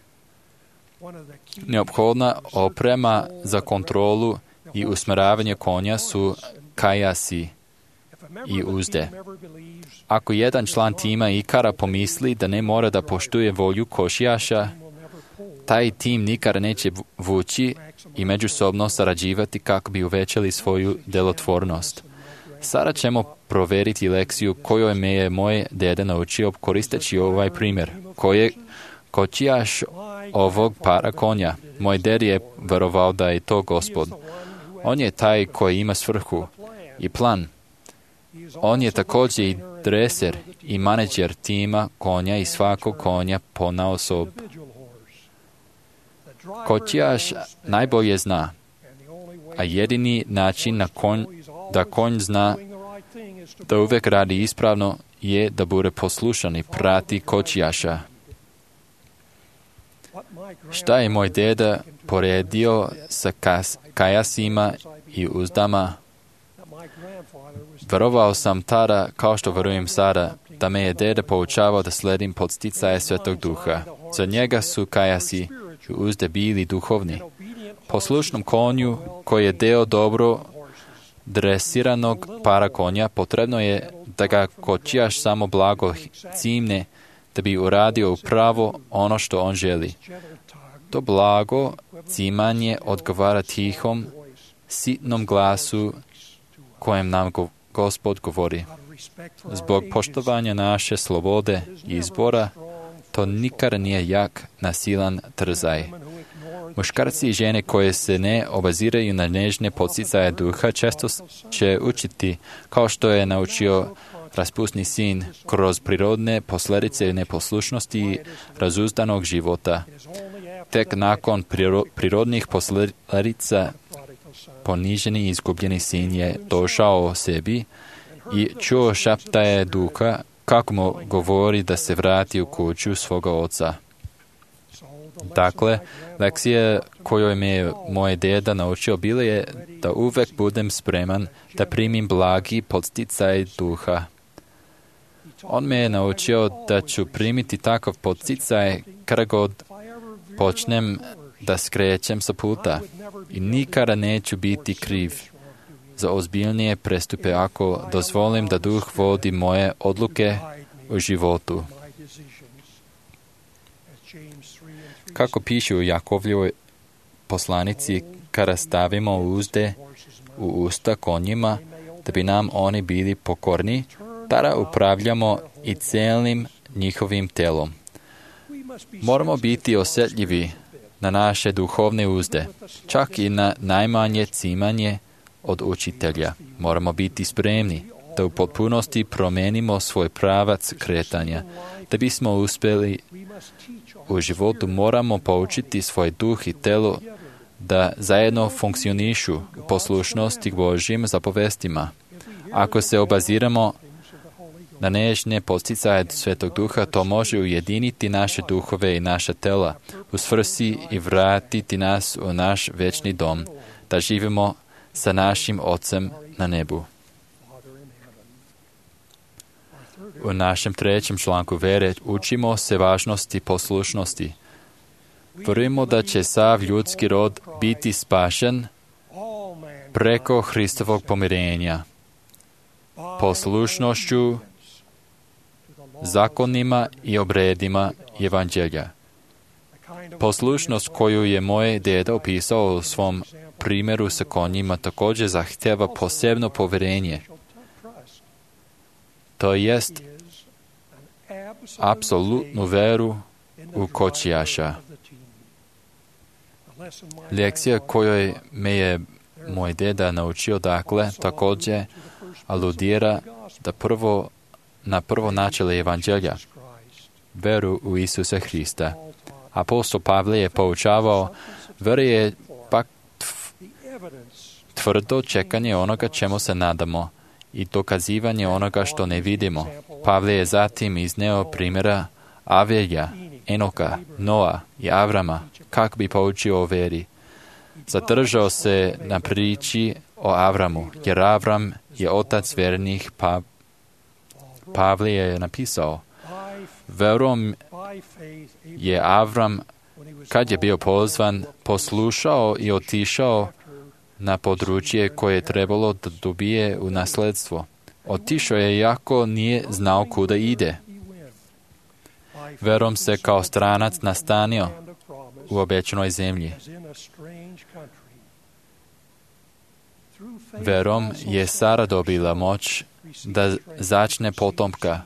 Neophodna oprema za kontrolu i usmeravanje konja su kajasi i uzde. Ako jedan član tima ikara pomisli da ne mora da poštuje volju košijaša, taj tim nikada neće vući i međusobno sarađivati kako bi uvećali svoju delotvornost. Sada ćemo proveriti lekciju koju me je moj dede naučio koristeći ovaj primjer. Ko je kočijaš ovog para konja? Moj ded je verovao da je to Gospod. On je taj koji ima svrhu i plan. On je također i dreser i menadžer tima konja i svakog konja ponaosob. Kočijaš najbolje zna, a jedini način da konj zna da uvek radi ispravno je da bude poslušan i prati kočijaša. Šta je moj deda poredio sa kajasima i uzdama? Verovao sam tada, kao što verujem sada, da me je deda poučavao da sledim podsticaje Svetog Duha. Za njega su kajasi i uzde bili duhovni. Poslušnom konju, koji je deo dobro dresiranog para konja, potrebno je da ga kočijaš samo blago cimne, da bi uradio upravo ono što on želi. To blago cimanje odgovara tihom, sitnom glasu kojem nam Gospod govori. Zbog poštovanja naše slobode i izbora, to nikad nije jak, nasilan trzaj. Muškarci i žene koje se ne obaziraju na nežne podsticaje duha često će učiti, kao što je naučio raspusni sin, kroz prirodne posljedice neposlušnosti i razuzdanog života. Tek nakon prirodnih posljedica poniženi i izgubljeni sin je došao o sebi i čuo šaptaje duha kako mu govori da se vrati u kuću svoga oca. Dakle, lekcija koju me je moj deda naučio bila je da uvek budem spreman da primim blagi podsticaj duha. On me je naučio da ću primiti takav podsticaj kada god počnem da skrećem sa puta i nikada neću biti kriv za ozbiljnije prestupe ako dozvolim da duh vodi moje odluke u životu. Kako piše u Jakovljevoj poslanici, kada stavimo uzde u usta konjima, da bi nam oni bili pokorni, tada upravljamo i celim njihovim telom. Moramo biti osjetljivi na naše duhovne uzde, čak i na najmanje cimanje od učitelja. Moramo biti spremni da u potpunosti promenimo svoj pravac kretanja. Da bismo uspjeli u životu, moramo poučiti svoj duh i telo da zajedno funkcionišu u poslušnosti Božjim zapovestima. Ako se obaziramo na nežne podsticaje Svetog Duha, to može ujediniti naše duhove i naša tela u svrsi i vratiti nas u naš večni dom, da živimo sa našim Ocem na nebu. U našem 3. članku vere učimo se važnosti poslušnosti. Verujemo da će sav ljudski rod biti spašen preko Hristovog pomirenja, poslušnošću zakonima i obredima evanđelja. Poslušnost koju je moj deda opisao u svom primjeru sa konjima također zahtjeva posebno povjerenje. To jest apsolutnu veru u kočijaša. Lekcija kojoj me je moj deda naučio, dakle, također aludira na prvo načelo evanđelja, veru u Isusa Hrista. Apostol Pavle je poučavao, vera je pak tvrdo čekanje onoga čemu se nadamo i dokazivanje onoga što ne vidimo. Pavle je zatim izneo primjera Avelja, Enoka, Noa i Avrama, kako bi poučio o veri. Zadržao se na priči o Avramu, jer Avram je otac vernih, Pavle je napisao, verom je Avram, kad je bio pozvan, poslušao i otišao na područje koje je trebalo da dobije u nasledstvo. Otišao je iako nije znao kuda ide. Verom se kao stranac nastanio u obećanoj zemlji. Verom je Sara dobila moć da začne potomka,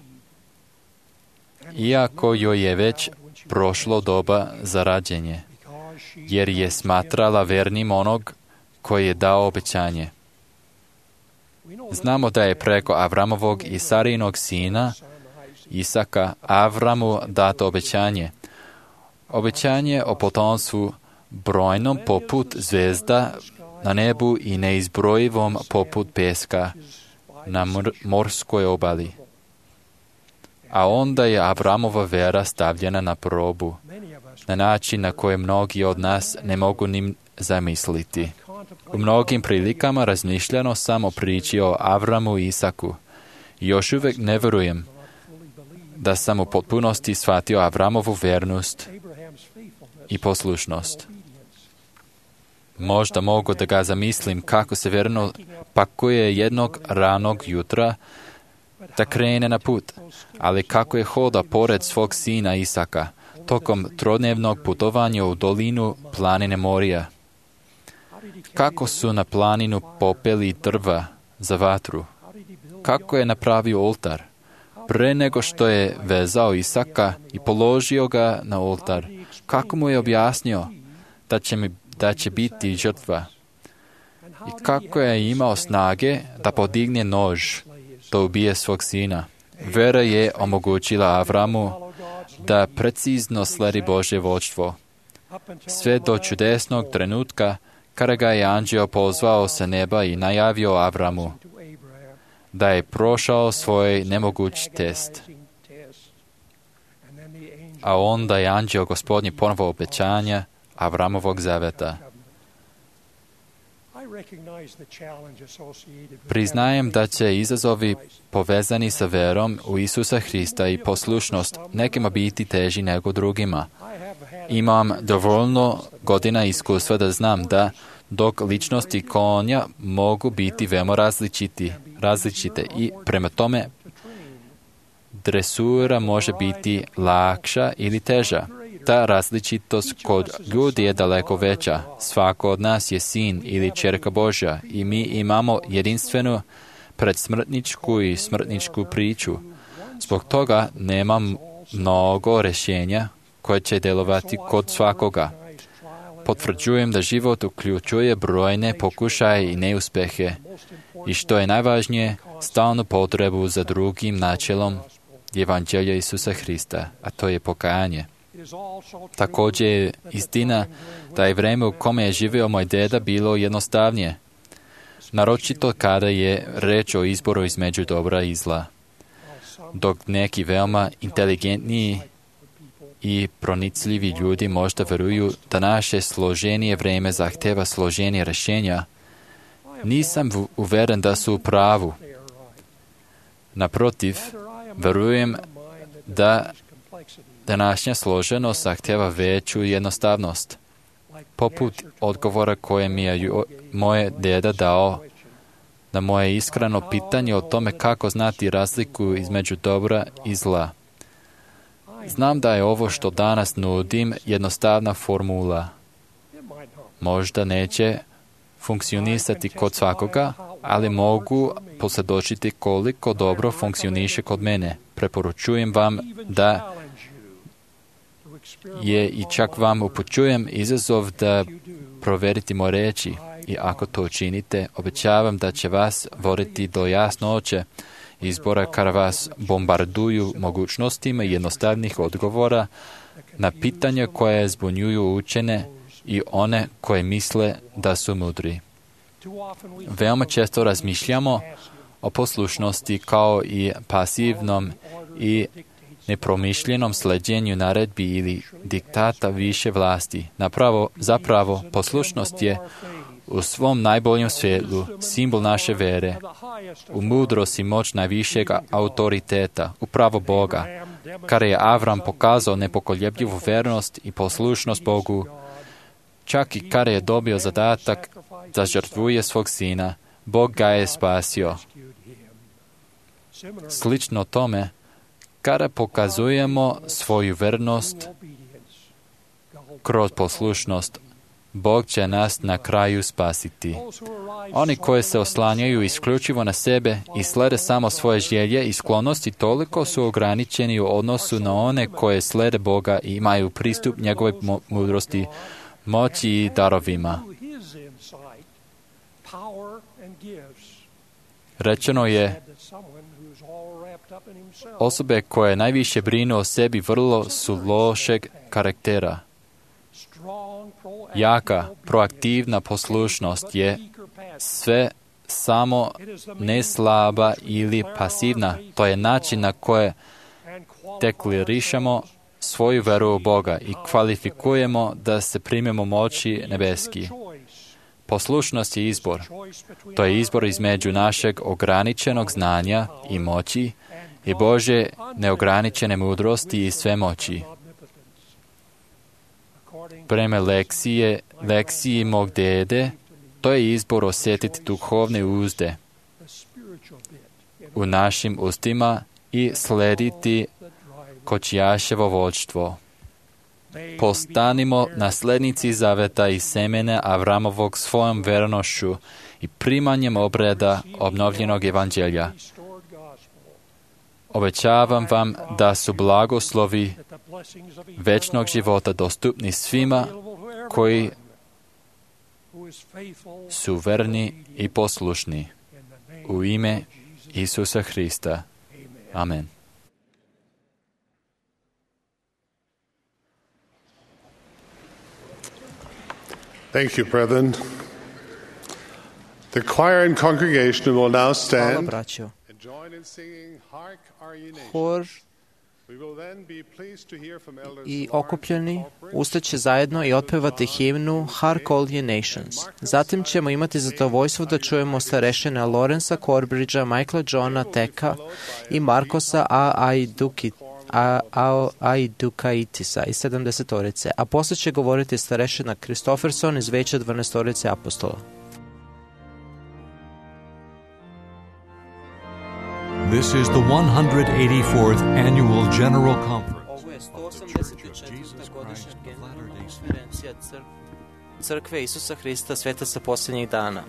iako joj je već prošlo doba za rađenje, jer je smatrala vernim onog koji je dao obećanje. Znamo da je preko Avramovog i Sarinog sina Isaka Avramu dato obećanje. Obećanje o potomstvu brojnom poput zvezda na nebu i neizbrojivom poput peska na morskoj obali. A onda je Avramova vera stavljena na probu, na način na koje mnogi od nas ne mogu ni zamisliti. U mnogim prilikama razmišljano sam o priči o Avramu i Isaku. Još uvijek ne vjerujem da sam u potpunosti shvatio Avramovu vjernost i poslušnost. Možda mogu da ga zamislim kako se vjerno pakuje jednog ranog jutra da krene na put, ali kako je hoda pored svog sina Isaka tokom trodnevnog putovanja u dolinu planine Morija. Kako su na planinu popeli drva za vatru. Kako je napravio oltar. Pre nego što je vezao Isaka i položio ga na oltar, kako mu je objasnio da će biti žrtva. I kako je imao snage da podigne nož, da ubije svog sina. Vera je omogućila Avramu da precizno sledi Božje vodstvo. Sve do čudesnog trenutka kada ga je anđeo pozvao sa neba i najavio Avramu da je prošao svoj nemoguć test. A onda je anđeo Gospodnji ponovo obećanja Avramovog zaveta. Priznajem da će izazovi povezani sa verom u Isusa Hrista i poslušnost nekima biti teži nego drugima. Imam dovoljno godina iskustva da znam da dok ličnosti konja mogu biti veoma različite i prema tome dresura može biti lakša ili teža. Ta različitost kod ljudi je daleko veća. Svako od nas je sin ili ćerka Božja i mi imamo jedinstvenu predsmrtničku i smrtničku priču. Zbog toga nema mnogo rješenja koje će djelovati kod svakoga. Potvrđujem da život uključuje brojne pokušaje i neuspehe i što je najvažnije, stalnu potrebu za drugim načelom Evanđelja Isusa Hrista, a to je pokajanje. Također je istina da je vrijeme u kome je živio moj deda bilo jednostavnije, naročito kada je reč o izboru između dobra i zla. Dok neki veoma inteligentniji i pronicljivi ljudi možda vjeruju da naše složenije vrijeme zahteva složenije rješenja, nisam uveren da su u pravu. Naprotiv, vjerujem da današnja složenost zahteva veću jednostavnost. Poput odgovora koje mi je moje deda dao na moje iskreno pitanje o tome kako znati razliku između dobra i zla. Znam da je ovo što danas nudim jednostavna formula. Možda neće funkcionisati kod svakoga, ali mogu posvjedočiti koliko dobro funkcioniše kod mene. Preporučujem vam da je i čak vam upućujem izazov da proveriti moje reči i ako to učinite, obećavam da će vas voditi do jasnoće izbora kada vas bombarduju mogućnostima jednostavnih odgovora na pitanja koje zbunjuju učene i one koje misle da su mudri. Veoma često razmišljamo o poslušnosti kao i pasivnom i nepromišljenom sleđenju naredbi ili diktata više vlasti. Zapravo, poslušnost je u svom najboljem svjetlu simbol naše vere, u mudrost i moć najvišeg autoriteta, upravo Boga. Kada je Avram pokazao nepokoljebljivu vernost i poslušnost Bogu, čak i kada je dobio zadatak da žrtvuje svog sina, Bog ga je spasio. Slično tome, kada pokazujemo svoju vernost kroz poslušnost, Bog će nas na kraju spasiti. Oni koji se oslanjaju isključivo na sebe i slede samo svoje želje i sklonosti toliko su ograničeni u odnosu na one koje slede Boga i imaju pristup njegove mudrosti, moći i darovima. Rečeno je, osobe koje najviše brinu o sebi vrlo su lošeg karaktera. Jaka, proaktivna poslušnost je sve samo ne slaba ili pasivna. To je način na koje deklarišemo svoju veru u Boga i kvalifikujemo da se primemo moći nebeski. Poslušnost je izbor. To je izbor između našeg ograničenog znanja i moći i Božje neograničene mudrosti i sve moći. Prema lekciji mog dede, to je izbor osjetiti duhovne uzde u našim ustima i slediti kočijaševo vođstvo. Postanimo naslednici zaveta i semene Avramovog svojom vernošću i primanjem obreda obnovljenog evanđelja. Obećavam vam da su blagoslovi večnog života dostupni svima koji su verni i poslušni. U ime Isusa Hrista. Amen. Thank you, brethren. The choir and congregation will now Hvala, stand braćo. and join in singing Hark Are Ye Nations. Hor We will then be pleased to hear from elders i Lawrence okupljeni and Falkbridge. ustaće zajedno i otpevati himnu Hark All Ye Nations. Zatim ćemo imati zadovoljstvo da čujemo starešine Lawrensa Corbridgea, Michaela Johna Teka i Markosa Aidukaitisa iz 70-orice, a poslije će govoriti starešina Christopherson iz veća 12-orice apostola. This is the 184th Annual General Conference. Ovo je 184. godišnja generalna konferencija Crkve Isusa Hrista Svetaca posljednjih dana.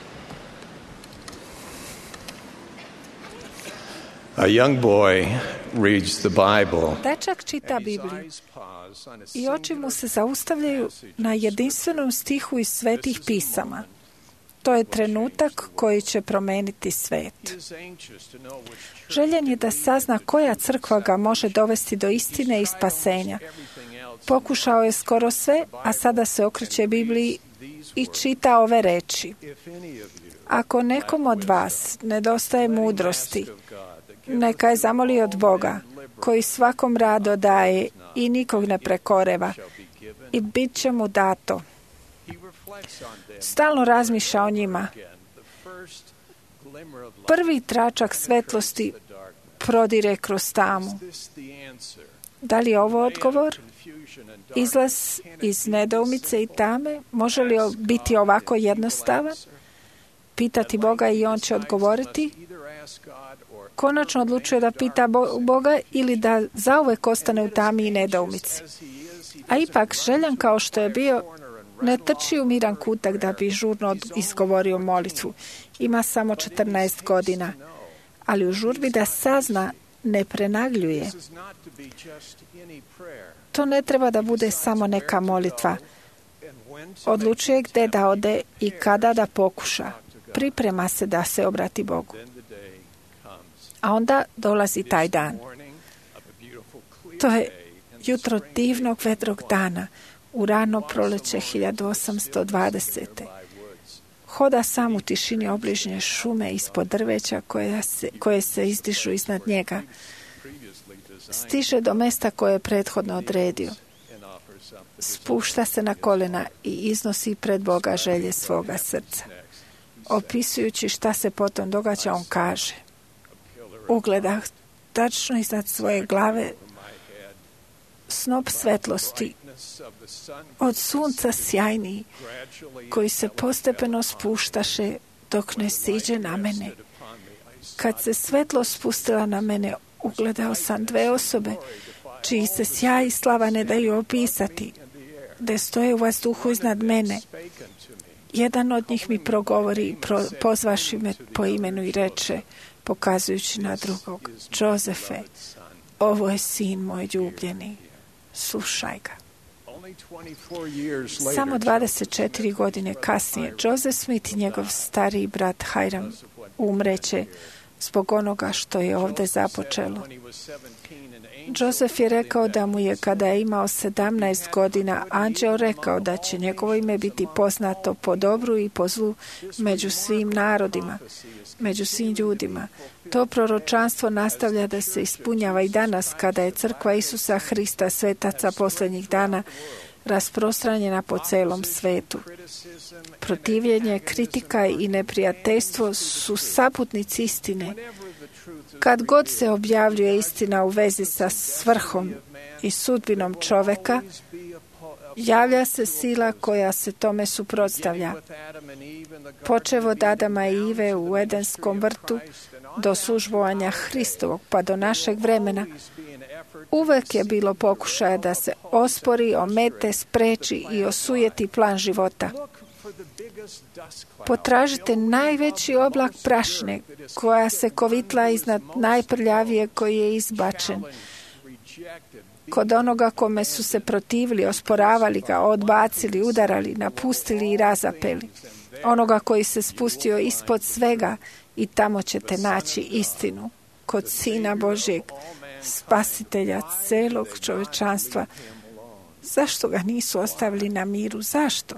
A young boy reads the Bible. Dečak čita Bibliju i oči mu se zaustavljaju na jedinstvenom stihu iz svetih pisama. To je trenutak koji će promeniti svet. Željan je da sazna koja crkva ga može dovesti do istine i spasenja. Pokušao je skoro sve, a sada se okreće Bibliji i čita ove reči. Ako nekom od vas nedostaje mudrosti, neka je zamoli od Boga, koji svakom rado daje i nikog ne prekoreva, i bit će mu dato. Stalno razmišlja o njima. Prvi tračak svetlosti prodire kroz tamu. Da li je ovo odgovor? Izlaz iz nedoumice i tame? Može li biti ovako jednostavan? Pitati Boga i on će odgovoriti? Konačno odlučuje da pita Boga ili da zauvek ostane u tami i nedoumici. A ipak, željan kao što je bio, ne trči u miran kutak da bi žurno izgovorio molitvu. Ima samo 14 godina, ali u žurbi da sazna ne prenagljuje. To ne treba da bude samo neka molitva. Odlučuje gde da ode i kada da pokuša. Priprema se da se obrati Bogu. A onda dolazi taj dan. To je jutro divnog vedrog dana u rano proleće 1820. Hoda sam u tišini obližnje šume ispod drveća koje se izdižu iznad njega. Stiže do mesta koje je prethodno odredio. Spušta se na kolena i iznosi pred Boga želje svoga srca. Opisujući šta se potom događa, on kaže: ugledah tačno iznad svoje glave snop svetlosti od sunca sjajniji, koji se postepeno spuštaše dok ne siđe na mene. Kad se svetlost spustila na mene, ugledao sam dve osobe, čiji se sjaj i slava ne daju opisati, da stoje u vazduhu iznad mene. Jedan od njih mi progovori, pozvaši me po imenu i reče, pokazujući na drugog: Josefe, ovo je sin moj ljubljeni, slušaj ga. Samo 24 godine kasnije, Joseph Smith i njegov stariji brat Hiram umreće zbog onoga što je ovdje započelo. Joseph je rekao da mu je, kada je imao 17 godina, anđeo rekao da će njegovo ime biti poznato po dobru i po zlu među svim narodima, među svim ljudima. To proročanstvo nastavlja da se ispunjava i danas, kada je crkva Isusa Hrista, svetaca posljednjih dana, rasprostranjena po celom svetu. Protivljenje, kritika i neprijateljstvo su saputnici istine. Kad god se objavljuje istina u vezi sa svrhom i sudbinom čoveka, javlja se sila koja se tome suprotstavlja. Počev od Adama i Ive u Edenskom vrtu do službovanja Hristovog pa do našeg vremena, uvek je bilo pokušaja da se ospori, omete, spreči i osujeti plan života. Potražite najveći oblak prašine koja se kovitla iznad najprljavije koji je izbačen. Kod onoga kome su se protivili, osporavali ga, odbacili, udarali, napustili i razapeli. Onoga koji se spustio ispod svega, i tamo ćete naći istinu. Kod Sina Božjeg, spasitelja celog čovečanstva. Zašto ga nisu ostavili na miru? Zašto?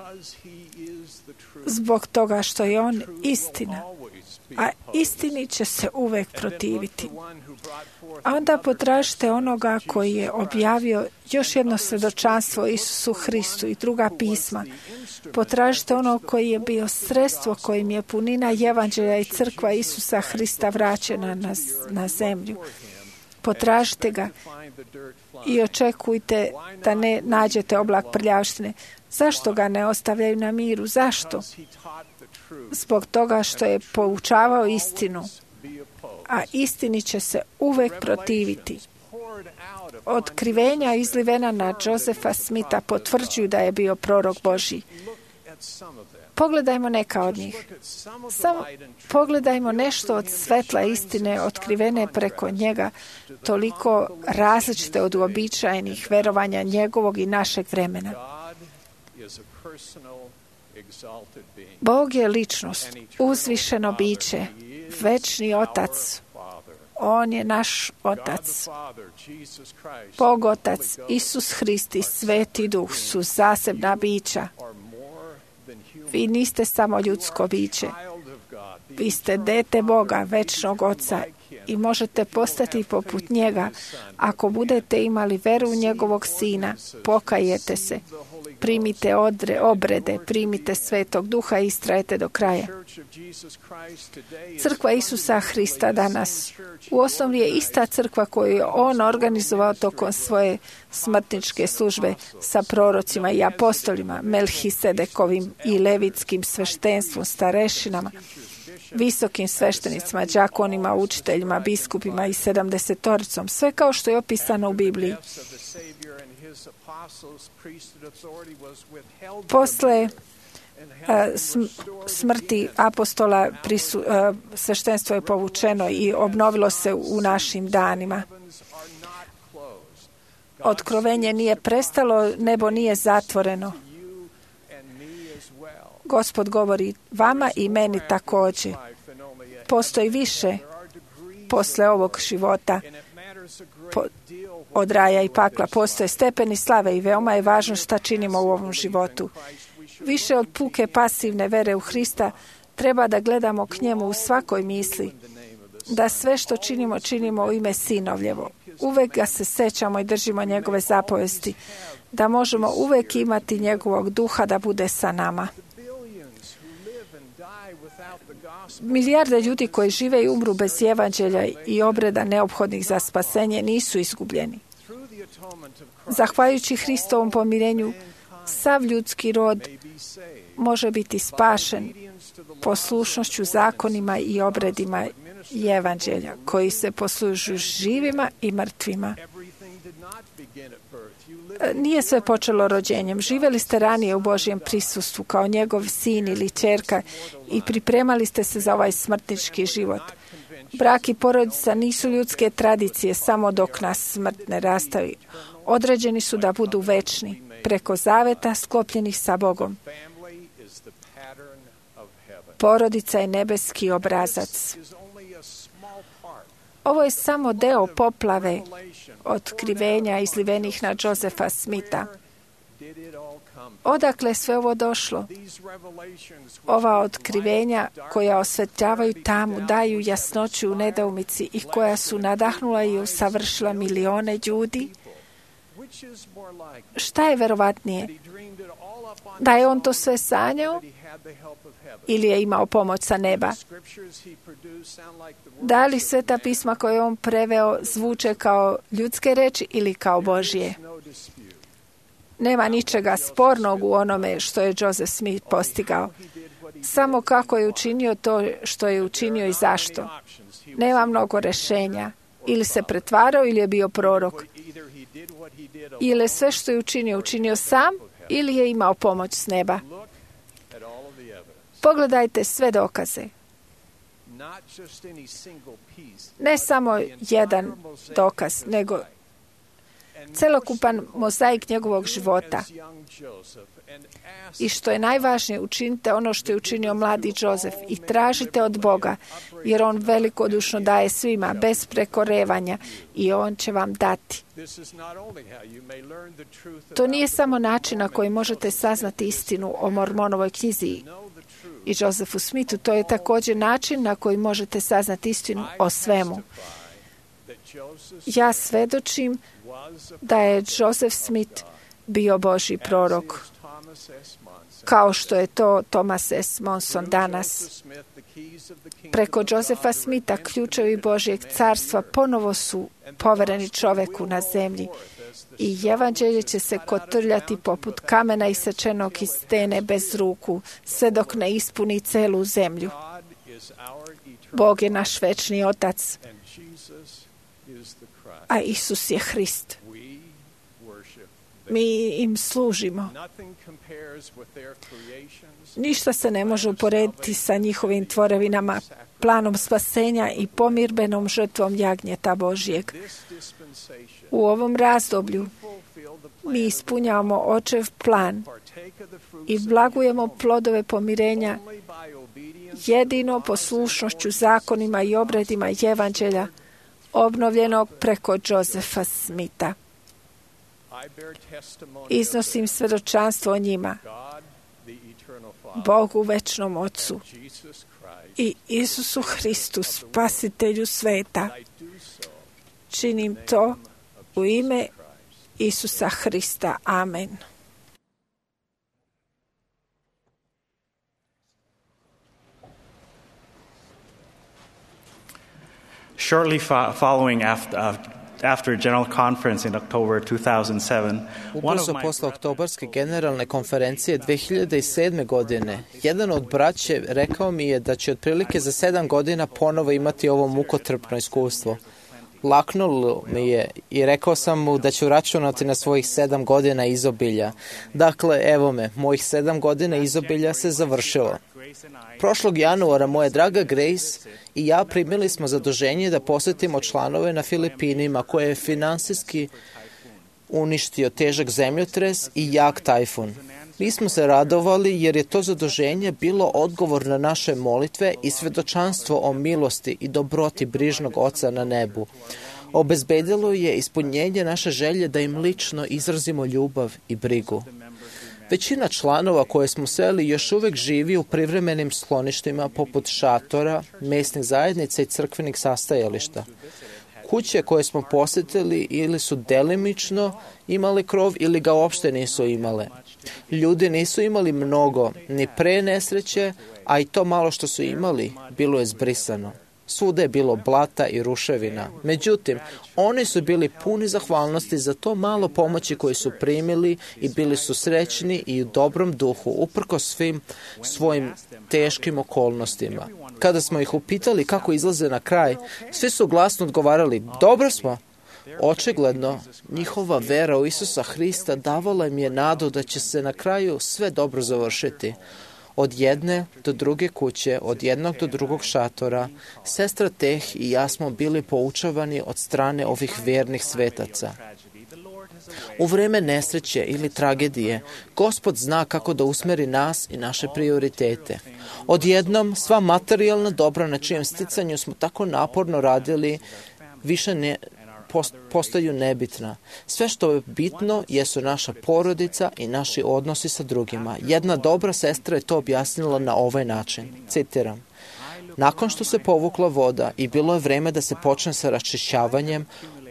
Zbog toga što je on istina, a istini će se uvek protiviti. A onda potražite onoga koji je objavio još jedno svjedočanstvo Isusu Hristu i druga pisma. Potražite onog koji je bio sredstvo kojim je punina evanđelja i crkva Isusa Hrista vraćena na zemlju. Potražite ga i očekujte da ne nađete oblak prljavštine. Zašto ga ne ostavljaju na miru? Zašto? Zbog toga što je poučavao istinu, a istini će se uvek protiviti. Otkrivenja izlivena na Josefa Smitha potvrđuju da je bio prorok Božji. Pogledajmo neka od njih. Samo pogledajmo nešto od svetla istine otkrivene preko njega, toliko različite od uobičajenih verovanja njegovog i našeg vremena. Bog je ličnost, uzvišeno biće, večni Otac. On je naš Otac. Bog Otac, Isus Hrist i Sveti Duh su zasebna bića. Vi niste samo ljudsko biće. Vi ste dete Boga, večnog Oca i možete postati poput njega ako budete imali veru u njegovog Sina, pokajete se, primite obrede, primite Svetog Duha i istrajete do kraja. Crkva Isusa Hrista danas u osnovi je ista crkva koju je on organizovao tokom svoje smrtničke službe sa prorocima i apostolima, Melhisedekovim i levitskim sveštenstvom, starešinama, visokim sveštenicima, đakonima, učiteljima, biskupima i 70-oricom, sve kao što je opisano u Bibliji. Posle smrti apostola sveštenstvo je povučeno i obnovilo se u našim danima. Otkrovenje nije prestalo, nebo nije zatvoreno. Gospod govori vama i meni također. Postoji više posle ovog života od raja i pakla. Postoje stepeni slave i veoma je važno šta činimo u ovom životu. Više od puke pasivne vere u Hrista treba da gledamo k njemu u svakoj misli. Da sve što činimo, činimo u ime Sinovljevo. Uvek ga se sećamo i držimo njegove zapovesti. Da možemo uvek imati njegovog duha da bude sa nama. Milijarde ljudi koji žive i umru bez evanđelja i obreda neophodnih za spasenje nisu izgubljeni. Zahvaljujući Hristovom pomirenju, sav ljudski rod može biti spašen poslušnošću zakonima i obredima i evanđelja koji se poslužuju živima i mrtvima. Nije sve počelo rođenjem. Živjeli ste ranije u Božjem prisustvu kao njegov sin ili ćerka i pripremali ste se za ovaj smrtnički život. Brak i porodica nisu ljudske tradicije samo dok nas smrt ne rastavi. Određeni su da budu večni preko zaveta sklopljenih sa Bogom. Porodica je nebeski obrazac. Ovo je samo deo poplave otkrivenja izlivenih na Josefa Smitha. Odakle sve ovo došlo? Ova otkrivenja koja osvetljavaju tamu, daju jasnoću u nedoumici i koja su nadahnula i usavršila milione ljudi. Šta je verovatnije? Da je on to sve sanjao ili je imao pomoć sa neba? Da li Sveta pisma koje je on preveo zvuče kao ljudske reči ili kao Božje? Nema ničega spornog u onome što je Joseph Smith postigao. Samo kako je učinio to što je učinio i zašto. Nema mnogo rešenja. Ili se pretvarao ili je bio prorok. Ili sve što je učinio sam ili je imao pomoć s neba. Pogledajte sve dokaze. Ne samo jedan dokaz, nego celokupan mozaik njegovog života. I što je najvažnije, učinite ono što je učinio mladi Joseph i tražite od Boga, jer on velikodušno daje svima, bez prekorevanja, i on će vam dati. To nije samo način na koji možete saznati istinu o Mormonovoj knjizi i Josephu Smithu, to je također način na koji možete saznati istinu o svemu. Ja svedočim da je Joseph Smith bio Božji prorok, kao što je to Thomas S. Monson danas. Preko Josepha Smitha ključevi Božjeg carstva ponovo su povereni čoveku na zemlji i evanđelje će se kotrljati poput kamena isečenog iz stene bez ruku, sve dok ne ispuni celu zemlju. Bog je naš večni Otac, a Isus je Hrist. mi im služimo. Ništa se ne može uporediti sa njihovim tvorevinama, planom spasenja i pomirbenom žrtvom jagnjeta Božjeg. U ovom razdoblju mi ispunjavamo očev plan i blagujemo plodove pomirenja jedino poslušnošću zakonima i obredima Evanđelja obnovljenog preko Josefa Smitha. Iznosim svjedočanstvo o njima, Bogu večnom Otcu i Isusu Hristu, Spasitelju sveta. Činim to u ime Isusa Hrista. Amen. Shortly following after a general conference in October 2007, ubrzo posle oktobarske generalne konferencije 2007. godine, jedan od braće rekao mi je da će otprilike za 7 godina ponovo imati ovo mukotrpno iskustvo. Laknulo mi je i rekao sam mu da ću računati na svojih 7 godina izobilja. Dakle, evo me, mojih 7 godina izobilja se završilo. Prošlog januara moja draga Grace i ja primili smo zaduženje da posjetimo članove na Filipinima koje je finansijski uništio težak zemljotres i jak tajfun. Mi smo se radovali jer je to zaduženje bilo odgovor na naše molitve i svjedočanstvo o milosti i dobroti brižnog Oca na nebu. Obezbedilo je ispunjenje naše želje da im lično izrazimo ljubav i brigu. Većina članova koje smo seli još uvijek živi u privremenim skloništima poput šatora, mesnih zajednica i crkvenih sastajališta. Kuće koje smo posjetili ili su delimično imali krov ili ga uopšte nisu imale. Ljudi nisu imali mnogo, ni pre nesreće, a i to malo što su imali bilo je zbrisano. Svuda je bilo blata i ruševina. Međutim, oni su bili puni zahvalnosti za to malo pomoći koju su primili i bili su srećni i u dobrom duhu, uprkos svim svojim teškim okolnostima. Kada smo ih upitali kako izlaze na kraj, svi su glasno odgovarali, dobro smo. Očigledno, njihova vera u Isusa Hrista davala im je nadu da će se na kraju sve dobro završiti. Od jedne do druge kuće, od jednog do drugog šatora, sestra Teh i ja smo bili poučavani od strane ovih vernih svetaca. U vreme nesreće ili tragedije, Gospod zna kako da usmeri nas i naše prioritete. Odjednom, sva materijalna dobra na čijem sticanju smo tako naporno radili, više postaju nebitna. Sve što je bitno jesu naša porodica i naši odnosi sa drugima. Jedna dobra sestra je to objasnila na ovaj način. Citiram. Nakon što se povukla voda i bilo je vreme da se počne sa raščišćavanjem,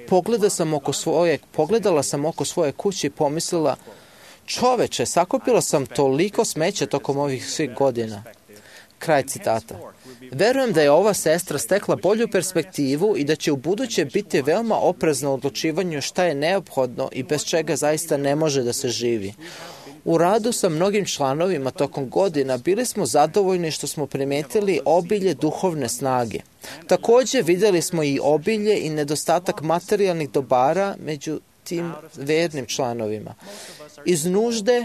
pogledala sam oko svoje kuće i pomislila, čoveče, sakupila sam toliko smeća tokom ovih svih godina. Kraj citata. Verujem da je ova sestra stekla bolju perspektivu i da će u buduće biti veoma oprezna u odlučivanju šta je neophodno i bez čega zaista ne može da se živi. U radu sa mnogim članovima tokom godina bili smo zadovoljni što smo primetili obilje duhovne snage. Također vidjeli smo i obilje i nedostatak materijalnih dobara među tim vernim članovima. Iz nužde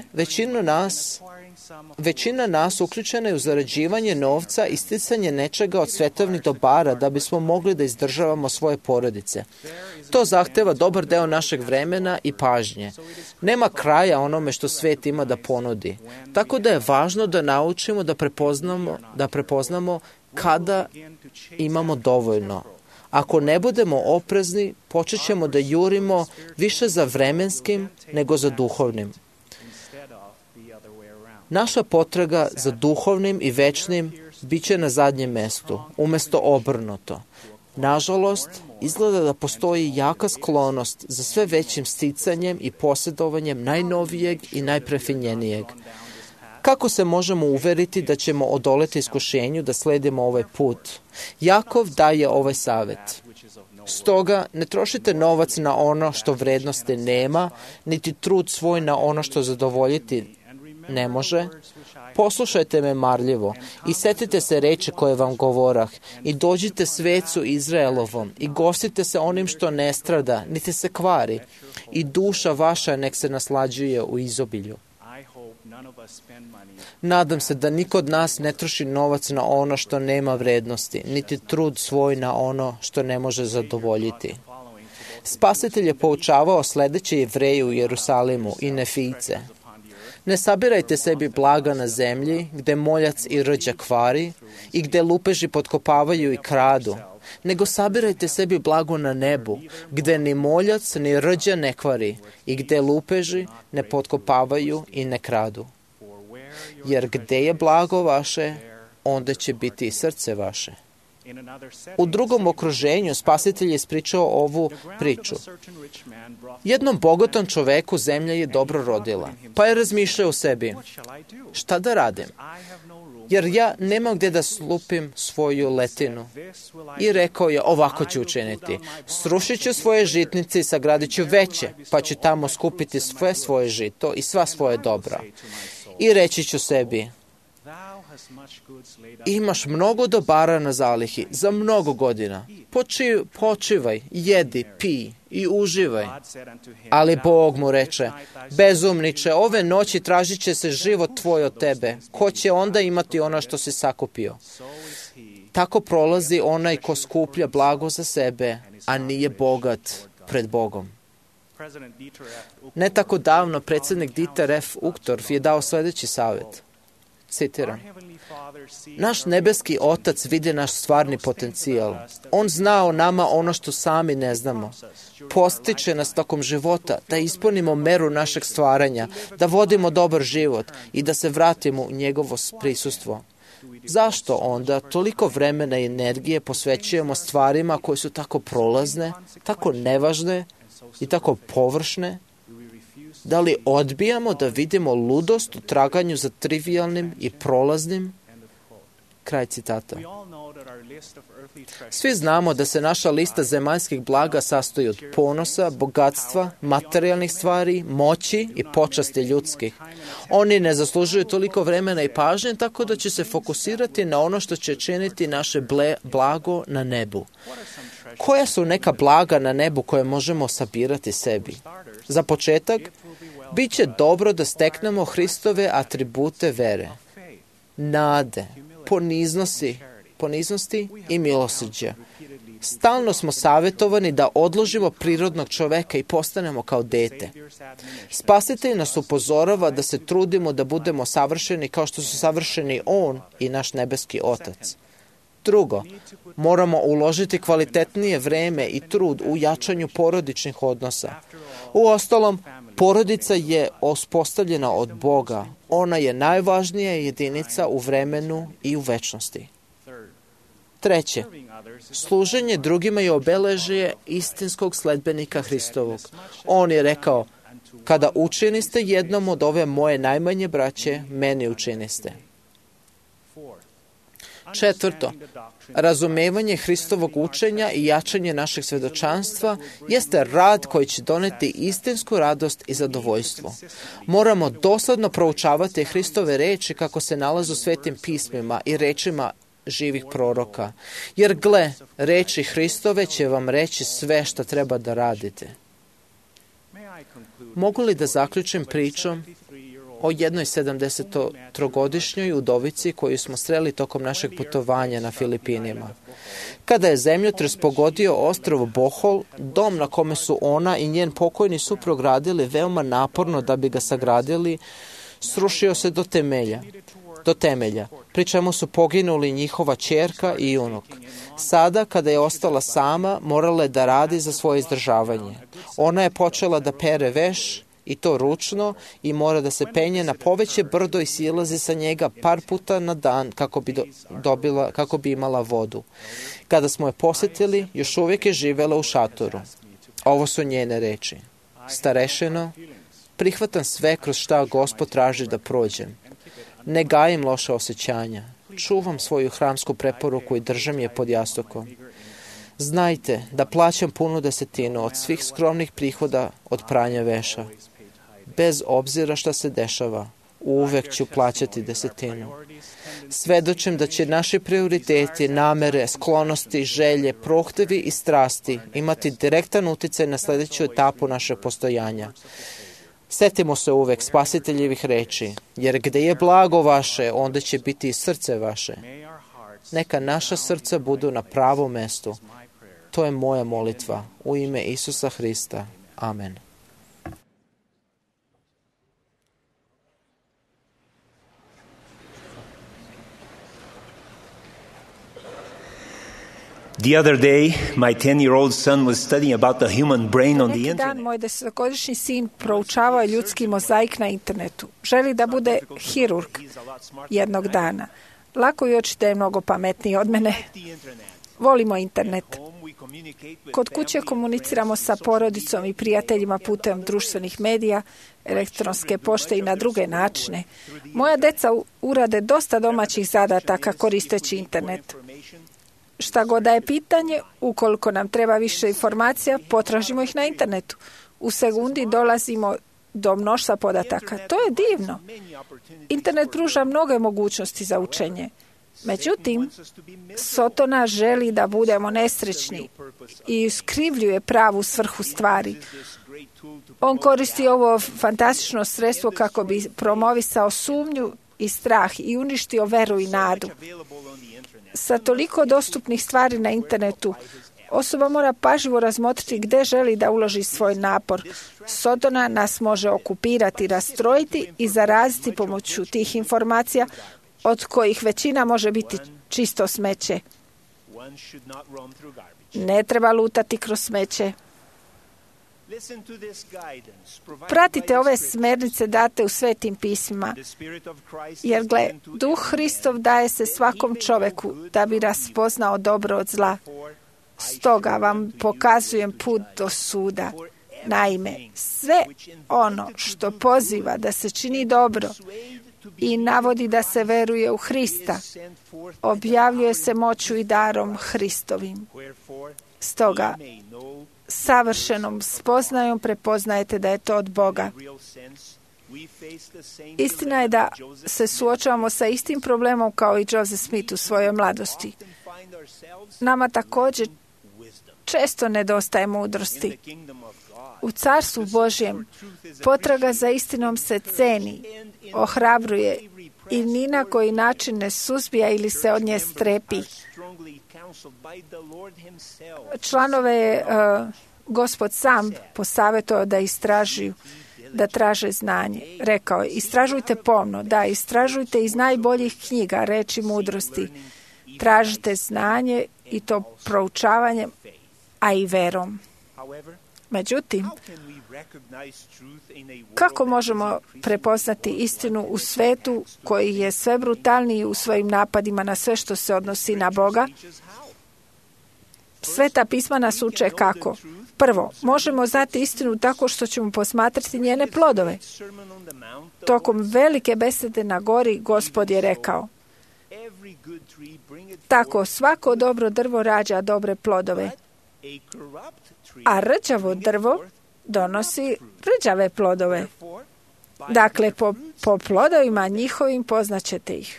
većina nas uključena je u zarađivanje novca i sticanje nečega od svetovnih dobara da bismo mogli da izdržavamo svoje porodice. To zahteva dobar deo našeg vremena i pažnje. Nema kraja onome što svet ima da ponudi. Tako da je važno da naučimo da prepoznamo kada imamo dovoljno. Ako ne budemo oprezni, počet ćemo da jurimo više za vremenskim nego za duhovnim. Naša potraga za duhovnim i večnim bit će na zadnjem mestu, umjesto obrnuto. Nažalost, izgleda da postoji jaka sklonost za sve većim sticanjem i posjedovanjem najnovijeg i najprefinjenijeg. Kako se možemo uveriti da ćemo odoleti iskušenju da sledimo ovaj put? Jakov daje ovaj savjet. Stoga ne trošite novac na ono što vrednosti nema, niti trud svoj na ono što zadovoljiti ne može, poslušajte me marljivo i setite se reči koje vam govorah i dođite svecu Izraelovom i gostite se onim što ne strada, niti se kvari i duša vaša nek se naslađuje u izobilju. Nadam se da niko od nas ne troši novac na ono što nema vrednosti, niti trud svoj na ono što ne može zadovoljiti. Spasitelj je poučavao sledeće Jevreje u Jerusalimu i Nefijce. Ne sabirajte sebi blaga na zemlji, gde moljac i rđa kvari i gde lupeži potkopavaju i kradu, nego sabirajte sebi blago na nebu, gde ni moljac ni rđa ne kvari i gde lupeži ne potkopavaju i ne kradu. Jer gde je blago vaše, onda će biti i srce vaše. U drugom okruženju Spasitelj je ispričao ovu priču. Jednom bogatom čoveku zemlja je dobro rodila, pa je razmišljao u sebi, šta da radim? Jer ja nemam gde da slupim svoju letinu. I rekao je, ovako ću učiniti. Srušit ću svoje žitnice i sagradit ću veće, pa ću tamo skupiti sve svoje žito i sva svoje dobra. I reći ću sebi, imaš mnogo dobara na zalihi za mnogo godina. Počivaj, jedi, pij i uživaj. Ali Bog mu reče, bezumniče, ove noći tražit će se život tvoj od tebe. Ko će onda imati ono što si sakupio? Tako prolazi onaj ko skuplja blago za sebe, a nije bogat pred Bogom. Ne tako davno predsjednik Dieter F. Uchtdorf je dao sledeći savjet. Citiram. Naš nebeski Otac vidi naš stvarni potencijal. On zna o nama ono što sami ne znamo. Postiče nas tokom života da ispunimo meru našeg stvaranja, da vodimo dobar život i da se vratimo u njegovo prisustvo. Zašto onda toliko vremena i energije posvećujemo stvarima koje su tako prolazne, tako nevažne i tako površne? Da li odbijamo da vidimo ludost u traganju za trivialnim i prolaznim? Kraj citata. Svi znamo da se naša lista zemaljskih blaga sastoji od ponosa, bogatstva, materijalnih stvari, moći i počasti ljudskih. Oni ne zaslužuju toliko vremena i pažnje, tako da će se fokusirati na ono što će činiti naše blago na nebu. Koja su neka blaga na nebu koje možemo sabirati sebi? Za početak, bit će dobro da steknemo Hristove atribute vere, nade, poniznosti i milosrđa. Stalno smo savjetovani da odložimo prirodnog čoveka i postanemo kao dete. Spasitelj nas upozorava da se trudimo da budemo savršeni kao što su savršeni On i naš nebeski Otac. Drugo, moramo uložiti kvalitetnije vreme i trud u jačanju porodičnih odnosa. Uostalom, porodica je uspostavljena od Boga. Ona je najvažnija jedinica u vremenu i u večnosti. Treće, služenje drugima je obeležje istinskog sledbenika Hristovog. On je rekao, kada učiniste jednom od ove moje najmanje braće, meni učiniste. Četvrto, razumevanje Hristovog učenja i jačanje našeg svedočanstva jeste rad koji će doneti istinsku radost i zadovoljstvo. Moramo dosledno proučavati Hristove reči kako se nalaze u svetim pismima i rečima živih proroka. Jer gle, reči Hristove će vam reći sve što treba da radite. Mogu li da zaključim pričom o jednoj 73-godišnjoj udovici koju smo sreli tokom našeg putovanja na Filipinima. Kada je zemljotres pogodio ostrvo Bohol, dom na kome su ona i njen pokojni suprug radili veoma naporno da bi ga sagradili, srušio se do temelja, pri čemu su poginuli njihova ćerka i unuk. Sada, kada je ostala sama, morala je da radi za svoje izdržavanje. Ona je počela da pere veš, i to ručno, i mora da se penje na poveće brdo i silazi sa njega par puta na dan kako bi imala vodu. Kada smo je posjetili, još uvijek je živela u šatoru. Ovo su njene reči. Starešeno, prihvatam sve kroz šta Gospod traži da prođem. Ne gajim loše osjećanja. Čuvam svoju hramsku preporuku i držam je pod jastukom. Znajte da plaćam punu desetinu od svih skromnih prihoda od pranja veša. Bez obzira šta se dešava, uvek ću plaćati desetinu. Svedočim da će naši prioriteti, namere, sklonosti, želje, prohtevi i strasti imati direktan uticaj na sljedeću etapu našeg postojanja. Setimo se uvek spasiteljevih reči, jer gde je blago vaše, onda će biti i srce vaše. Neka naša srca budu na pravom mestu. To je moja molitva. U ime Isusa Hrista. Amen. The other day, my 10-year-old son was studying about the human brain on the Neki dan internet. moj 10-godišnji sin proučavao je ljudski mozaik na internetu. Želi da bude hirurg jednog dana. Lako je oči da je mnogo pametniji od mene. Volimo internet. Kod kuće komuniciramo sa porodicom i prijateljima putem društvenih medija, elektronske pošte i na druge načine. Moja deca urade dosta domaćih zadataka koristeći internet. Šta god da je pitanje, ukoliko nam treba više informacija, potražimo ih na internetu. U sekundi dolazimo do mnoštva podataka. To je divno. Internet pruža mnoge mogućnosti za učenje. Međutim, Sotona želi da budemo nesrećni i iskrivljuje pravu svrhu stvari. On koristi ovo fantastično sredstvo kako bi promovisao sumnju i strah i uništio veru i nadu. Sa toliko dostupnih stvari na internetu, osoba mora pažljivo razmotriti gde želi da uloži svoj napor. Sotona nas može okupirati, rastrojiti i zaraziti pomoću tih informacija, od kojih većina može biti čisto smeće. Ne treba lutati kroz smeće. Pratite ove smernice date u svetim pismima, jer gle, Duh Hristov daje se svakom čoveku da bi raspoznao dobro od zla. Stoga vam pokazujem put do suda. Naime, sve ono što poziva da se čini dobro i navodi da se veruje u Hrista, objavljuje se moću i darom Hristovim. Stoga, savršenom spoznajom prepoznajete da je to od Boga. Istina je da se suočavamo sa istim problemom kao i Joseph Smith u svojoj mladosti. Nama također često nedostaje mudrosti. U Carstvu Božjem potraga za istinom se ceni, ohrabruje i ni na koji način ne suzbija ili se od nje strepi. Članove je Gospod sam posavjetovao da istražuju, da traže znanje. Rekao je, istražujte pomno, da, istražujte iz najboljih knjiga reči mudrosti. Tražite znanje i to proučavanjem, a i verom. Međutim, kako možemo prepoznati istinu u svetu koji je sve brutalniji u svojim napadima na sve što se odnosi na Boga? Sveta pisma nas uče kako. Prvo, možemo znati istinu tako što ćemo posmatrati njene plodove. Tokom velike besede na gori Gospod je rekao, tako svako dobro drvo rađa dobre plodove, a rđavo drvo donosi rđave plodove. Dakle, po plodovima njihovim poznaćete ih.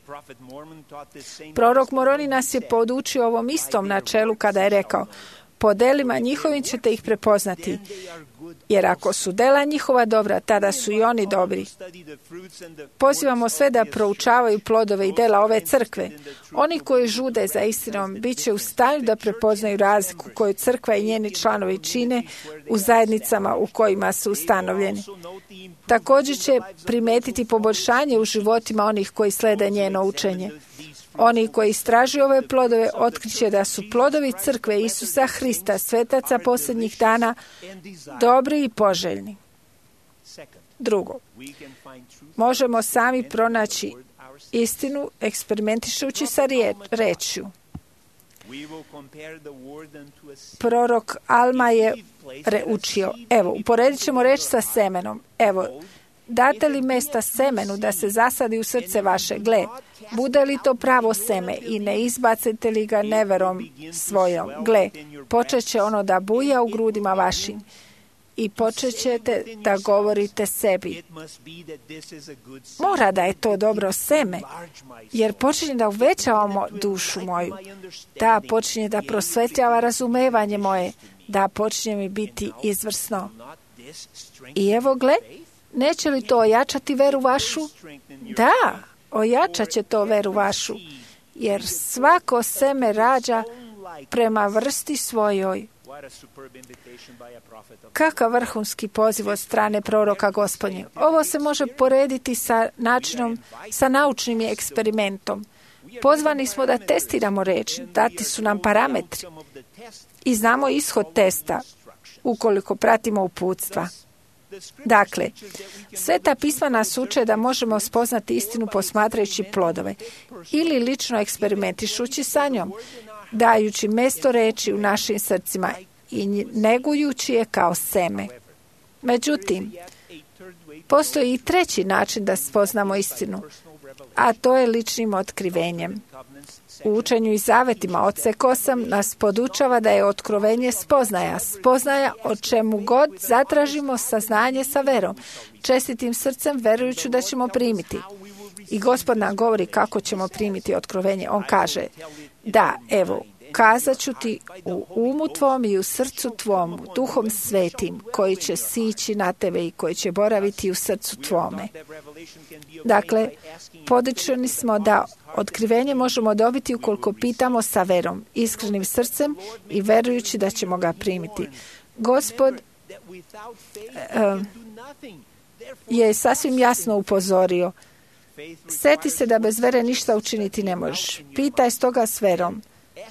Prorok Moroni nas je podučio ovom istom načelu kada je rekao, po delima njihovim ćete ih prepoznati, jer ako su dela njihova dobra, tada su i oni dobri. Pozivamo sve da proučavaju plodove i dela ove crkve. Oni koji žude za istinom bit će u stanju da prepoznaju razliku koju crkva i njeni članovi čine u zajednicama u kojima su ustanovljeni. Također će primetiti poboljšanje u životima onih koji slede njeno učenje. Oni koji istražuju ove plodove otkriće da su plodovi crkve Isusa Hrista, svetaca posljednjih dana, dobri i poželjni. Drugo, možemo sami pronaći istinu eksperimentišući sa rečju. Prorok Alma je učio, evo, uporedit ćemo reč sa semenom. Evo, date li mesta semenu da se zasadi u srce vaše? Gle, bude li to pravo seme i ne izbacite li ga neverom svojom? Gle, počet će ono da buja u grudima vašim i počet ćete da govorite sebi. Mora da je to dobro seme, jer počinje da uvećavamo dušu moju, da počinje da prosvetljava razumevanje moje, da počinje mi biti izvrsno. I evo gle, neće li to ojačati veru vašu? Da, ojačat će to veru vašu, jer svako seme rađa prema vrsti svojoj. Kakav vrhunski poziv od strane proroka Gospodnje. Ovo se može porediti sa naučnim eksperimentom. Pozvani smo da testiramo reč, dati su nam parametri i znamo ishod testa ukoliko pratimo uputstva. Dakle, Sveta pisma nas uče da možemo spoznati istinu posmatrajući plodove ili lično eksperimentišući sa njom, dajući mjesto reči u našim srcima i negujući je kao seme. Međutim, postoji i treći način da spoznamo istinu, a to je ličnim otkrivenjem. U učenju i zavetima Odsek 8 nas podučava da je otkrovenje spoznaja o čemu god zatražimo saznanje sa verom, čestitim srcem verujući da ćemo primiti. I Gospod nam govori kako ćemo primiti otkrovenje. On kaže, da, evo, kazat ću ti u umu tvom i u srcu tvomu, Duhom Svetim, koji će sići na tebe i koji će boraviti u srcu tvome. Dakle, podučeni smo da otkrivenje možemo dobiti ukoliko pitamo sa verom, iskrenim srcem i verujući da ćemo ga primiti. Gospod je sasvim jasno upozorio. Sjeti se da bez vere ništa učiniti ne možeš. Pitaj stoga s verom.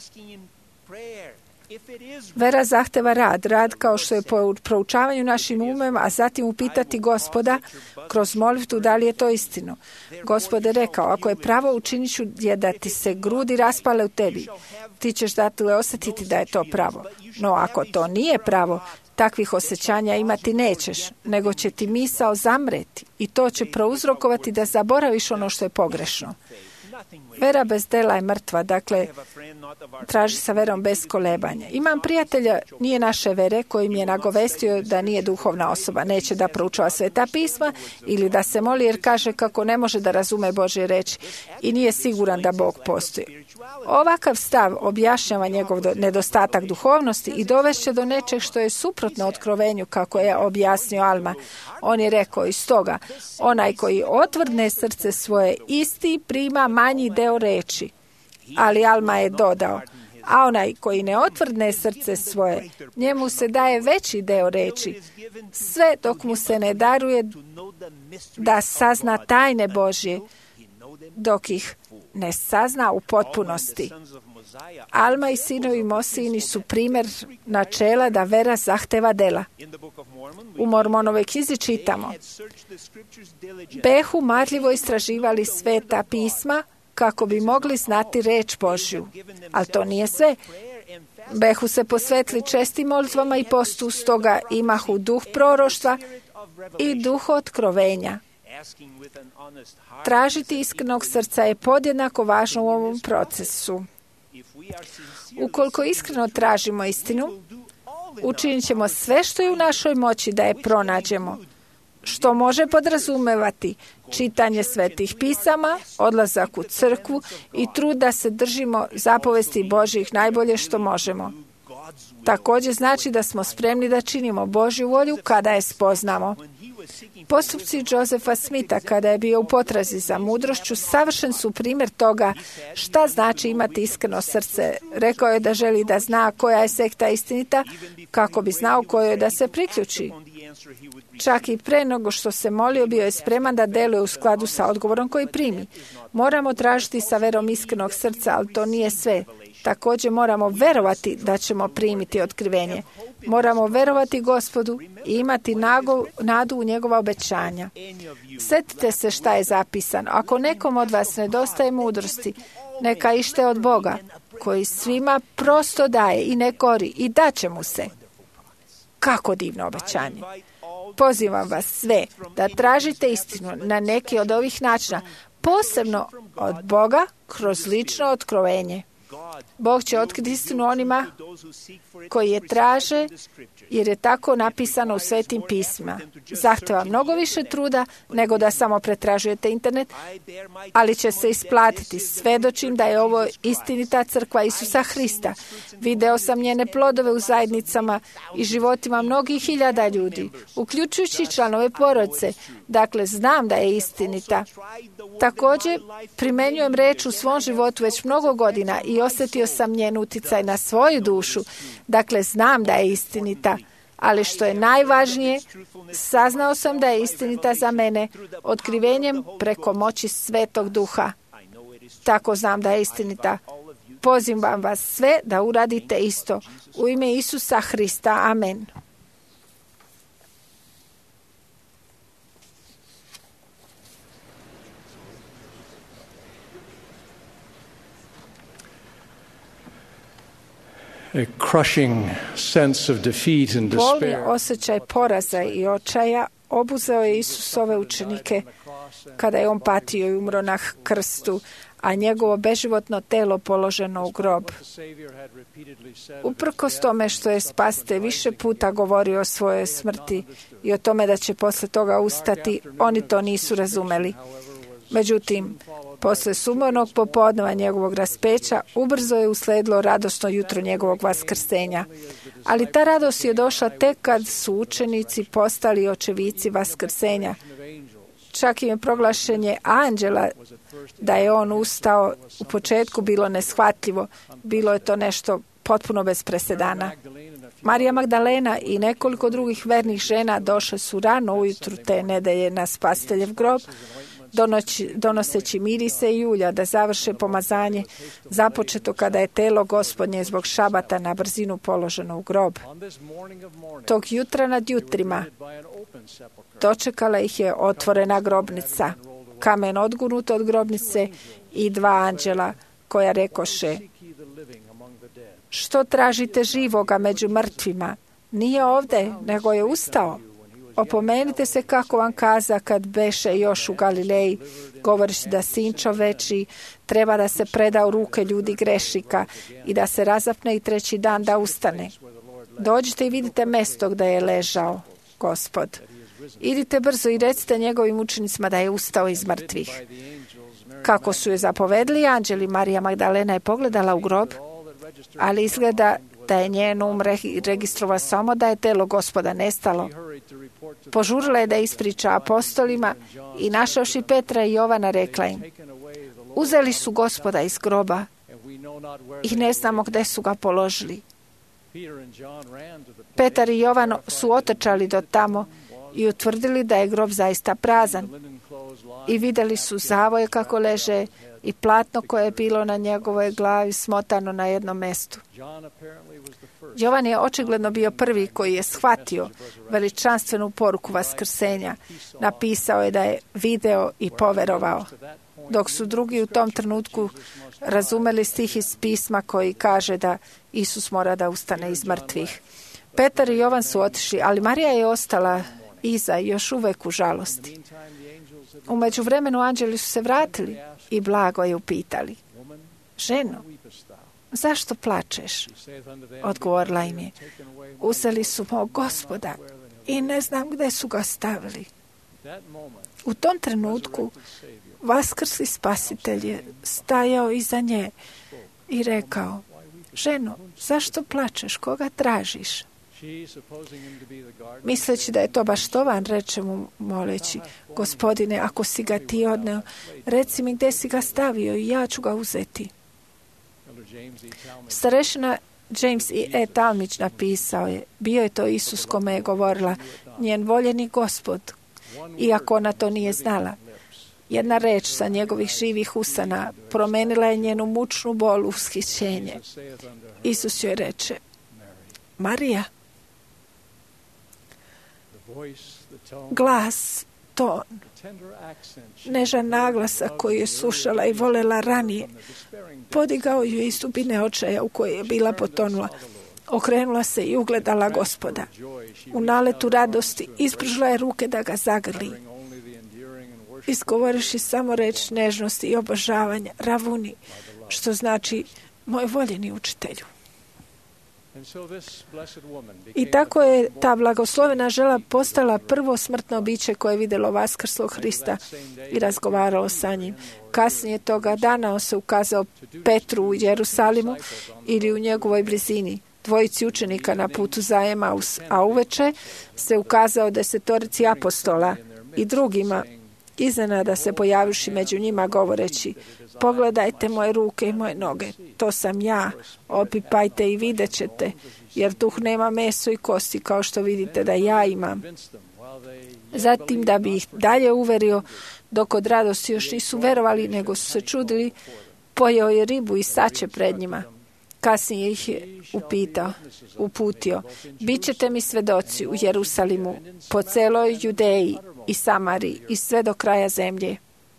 Vera zahteva rad kao što je po proučavanju našim umem, a zatim upitati Gospoda kroz molitvu da li je to istino. Gospod je rekao, ako je pravo, učinit ću je da ti se grudi raspale u tebi. Ti ćeš dakle osjetiti da je to pravo. No ako to nije pravo, takvih osjećanja imati nećeš, nego će ti misao zamreti i to će prouzrokovati da zaboraviš ono što je pogrešno. Vera bez dela je mrtva, dakle, traži sa verom bez kolebanja. Imam prijatelja, nije naše vere, koji mi je nagovestio da nije duhovna osoba, neće da proučava Sveta pisma ili da se moli jer kaže kako ne može da razume Božje reči i nije siguran da Bog postoji. Ovakav stav objašnjava njegov nedostatak duhovnosti i dovešće do nečeg što je suprotno otkrovenju, kako je objasnio Alma. On je rekao, iz toga, onaj koji otvrdne srce svoje, isti prima manji deo reči. Ali Alma je dodao, a onaj koji ne otvrdne srce svoje, njemu se daje veći deo reči, sve dok mu se ne daruje da sazna tajne Božje, dok ih ne sazna u potpunosti. Alma i sinovi Mosini su primjer načela da vera zahteva dela. U Mormonovoj knjizi čitamo, behu marljivo istraživali Sveta pisma kako bi mogli znati reč Božju. Ali to nije sve. Behu se posvetili čestim molitvama i postu, stoga imahu duh proroštva i duh otkrovenja. Tražiti iskrenog srca je podjednako važno u ovom procesu. Ukoliko iskreno tražimo istinu, učinit ćemo sve što je u našoj moći da je pronađemo, što može podrazumevati čitanje svetih pisama, odlazak u crkvu i trud da se držimo zapovesti Božjih najbolje što možemo. Također znači da smo spremni da činimo Božju volju kada je spoznamo. Postupci Josefa Smitha kada je bio u potrazi za mudrošću savršen su primjer toga šta znači imati iskreno srce. Rekao je da želi da zna koja je sekta istinita kako bi znao kojoj da se priključi. Čak i pre nego što se molio bio je spreman da deluje u skladu sa odgovorom koji primi. Moramo tražiti sa verom iskrenog srca, ali to nije sve. Također moramo verovati da ćemo primiti otkrivenje. Moramo verovati Gospodu i imati nadu u njegova obećanja. Sjetite se šta je zapisano. Ako nekom od vas nedostaje mudrosti, neka ište od Boga, koji svima prosto daje i ne kori i daće mu se. Kako divno obećanje. Pozivam vas sve da tražite istinu na neki od ovih načina, posebno od Boga kroz lično otkrovenje. Bog će otkriti istinu onima koji je traže, jer je tako napisano u Svetim pismima. Zahteva mnogo više truda nego da samo pretražujete internet, ali će se isplatiti. Svedočim da je ovo istinita crkva Isusa Hrista. Video sam njene plodove u zajednicama i životima mnogih hiljada ljudi, uključujući članove porodice. Dakle, znam da je istinita. Također, primenjujem reč u svom životu već mnogo godina i osjetio sam njen uticaj na svoju dušu. Dakle, znam da je istinita. Ali što je najvažnije, saznao sam da je istinita za mene otkrivenjem preko moći Svetog Duha. Tako znam da je istinita. Pozivam vas sve da uradite isto. U ime Isusa Hrista. Amen. A crushing sense of defeat and Bolni despair. osjećaj poraza i očaja obuzeo je Isusove učenike kada je on patio i umro na krstu, a njegovo beživotno telo položeno u grob. Uprkos tome što je Spasitelj više puta govorio o svojoj smrti i o tome da će posle toga ustati, oni to nisu razumeli. Međutim, posle sumornog popodneva njegovog raspeća, ubrzo je usledilo radosno jutro njegovog vaskrsenja. Ali ta radost je došla tek kad su učenici postali očevici vaskrsenja. Čak im je proglašenje anđela da je on ustao u početku bilo neshvatljivo. Bilo je to nešto potpuno bez presedana. Marija Magdalena i nekoliko drugih vernih žena došle su rano ujutru te nedelje na Spasiteljev grob, donoseći mirise i ulja da završe pomazanje započeto kada je telo Gospodnje zbog šabata na brzinu položeno u grob. Tog jutra nad jutrima dočekala ih je otvorena grobnica, kamen odgunut od grobnice i dva anđela koja rekoše: što tražite živoga među mrtvima? Nije ovde, nego je ustao. Opomenite se kako vam kaza kad beše još u Galileji, govoreći da Sin čoveči treba da se preda u ruke ljudi grešnika i da se razapne i treći dan da ustane. Dođite i vidite mesto gdje je ležao Gospod. Idite brzo i recite njegovim učenicima da je ustao iz mrtvih. Kako su je zapovedli anđeli, Marija Magdalena je pogledala u grob, ali izgleda da je njen registrovao samo da je telo Gospoda nestalo. Požurila je da ispriča apostolima i našavši Petra i Jovana rekla im: uzeli su Gospoda iz groba i ne znamo gdje su ga položili. Petar i Jovan su otrčali do tamo i utvrdili da je grob zaista prazan. I vidjeli su zavoje kako leže i platno koje je bilo na njegovoj glavi smotano na jednom mjestu. Jovan je očigledno bio prvi koji je shvatio veličanstvenu poruku vaskrsenja. Napisao je da je video i poverovao, dok su drugi u tom trenutku razumeli stih iz pisma koji kaže da Isus mora da ustane iz mrtvih. Petar i Jovan su otišli, ali Marija je ostala iza još uvek u žalosti. U međuvremenu anđeli su se vratili i blago je upitali: ženo, zašto plačeš? Odgovorila im je: uzeli su mog Gospoda i ne znam gdje su ga stavili. U tom trenutku vaskrsli Spasitelj je stajao iza nje i rekao: ženo, zašto plačeš? Koga tražiš? Misleći da je to baštovan, reče mu moleći: Gospodine, ako si ga ti odneo, reci mi gdje si ga stavio i ja ću ga uzeti. Starešina James E. Talmage napisao je: bio je to Isus kome je govorila njen voljeni Gospod, iako ona to nije znala. Jedna reč sa njegovih živih usana promenila je njenu mučnu bol u ushićenje. Isus joj reče: Marija. Glas, ton, nežan naglasak koji je slušala i volela ranije, podigao ju iz dubine očaja u koje je bila potonula. Okrenula se i ugledala Gospoda. U naletu radosti ispružila je ruke da ga zagrli. Izgovoriši samo reč nežnosti i obožavanja, ravuni, što znači moj voljeni učitelju. I tako je ta blagoslovena žena postala prvo smrtno biće koje je vidjelo vaskrslog Hrista i razgovaralo sa njim. Kasnije toga dana on se ukazao Petru u Jerusalimu ili u njegovoj blizini, dvojici učenika na putu za Emaus, a uveče se ukazao 10 apostola i drugima, iznenada se pojavivši među njima govoreći: pogledajte moje ruke i moje noge, to sam ja, opipajte i vidjet ćete, jer tuh nema meso i kosti kao što vidite da ja imam. Zatim, da bi ih dalje uverio, dok od radosti još nisu verovali, nego su se čudili, pojeo je ribu i saće pred njima. Kasnije ih je uputio: bit ćete mi svedoci u Jerusalimu, po celoj Judeji i Samariji i sve do kraja zemlje.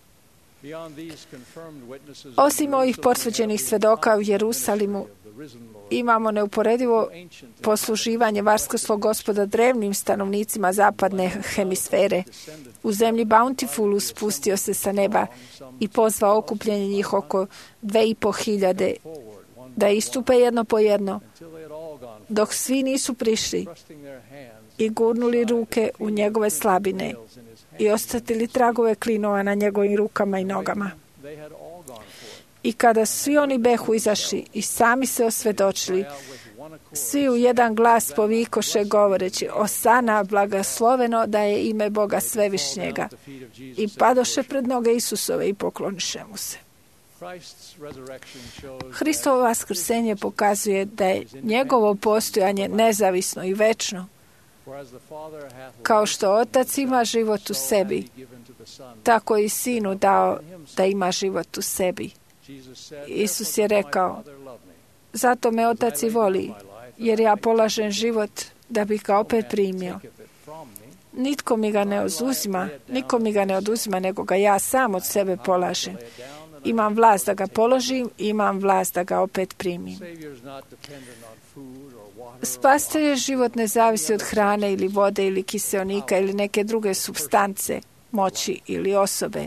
Osim ovih potvrđenih svedoka u Jerusalimu, imamo neuporedivo posluživanje vaskrslog Gospoda drevnim stanovnicima zapadne hemisfere. U zemlji Bountifulu spustio se sa neba i pozvao okupljenje njih oko 2.500 da istupe jedno po jedno, dok svi nisu prišli i gurnuli ruke u njegove slabine i ostavili tragove klinova na njegovim rukama i nogama. I kada svi oni behu izašli i sami se osvjedočili, svi u jedan glas povikoše govoreći: Osana, blagosloveno da je ime Boga Svevišnjega. I padoše pred noge Isusove i pokloniše mu se. Hristovo vaskrsenje pokazuje da je njegovo postojanje nezavisno i večno. Kao što Otac ima život u sebi, tako i Sinu dao da ima život u sebi. Isus je rekao: zato me Otac i voli, jer ja polažem život da bih ga opet primio. Niko mi ga ne oduzima, nego ga ja sam od sebe polažem. Imam vlast da ga položim, imam vlast da ga opet primim. Spasiteljev život ne zavisi od hrane ili vode ili kiseonika ili neke druge supstance, moći ili osobe.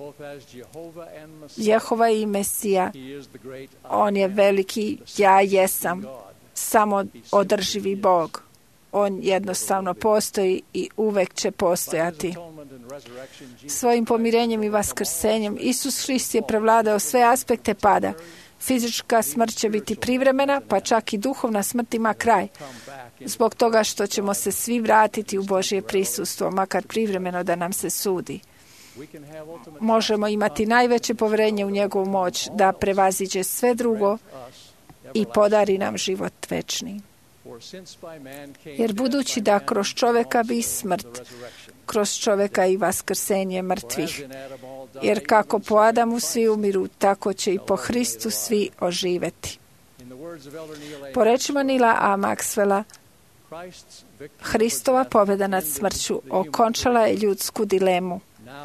Jehova i Mesija, on je veliki ja jesam, samo održivi Bog. On jednostavno postoji i uvek će postojati. Svojim pomirenjem i vaskrsenjem Isus Hrist je prevladao sve aspekte pada. Fizička smrt će biti privremena, pa čak i duhovna smrt ima kraj. Zbog toga što ćemo se svi vratiti u Božje prisustvo, makar privremeno da nam se sudi. Možemo imati najveće povjerenje u njegovu moć da prevaziđe sve drugo i podari nam život večni. Jer budući da kroz čovjeka bi smrt, kroz čovjeka i vaskrsenje mrtvih. Jer kako po Adamu svi umiru, tako će i po Hristu svi oživeti. Po rečima Neila A. Maxwella, Hristova pobjeda nad smrću okončala je ljudsku dilemu.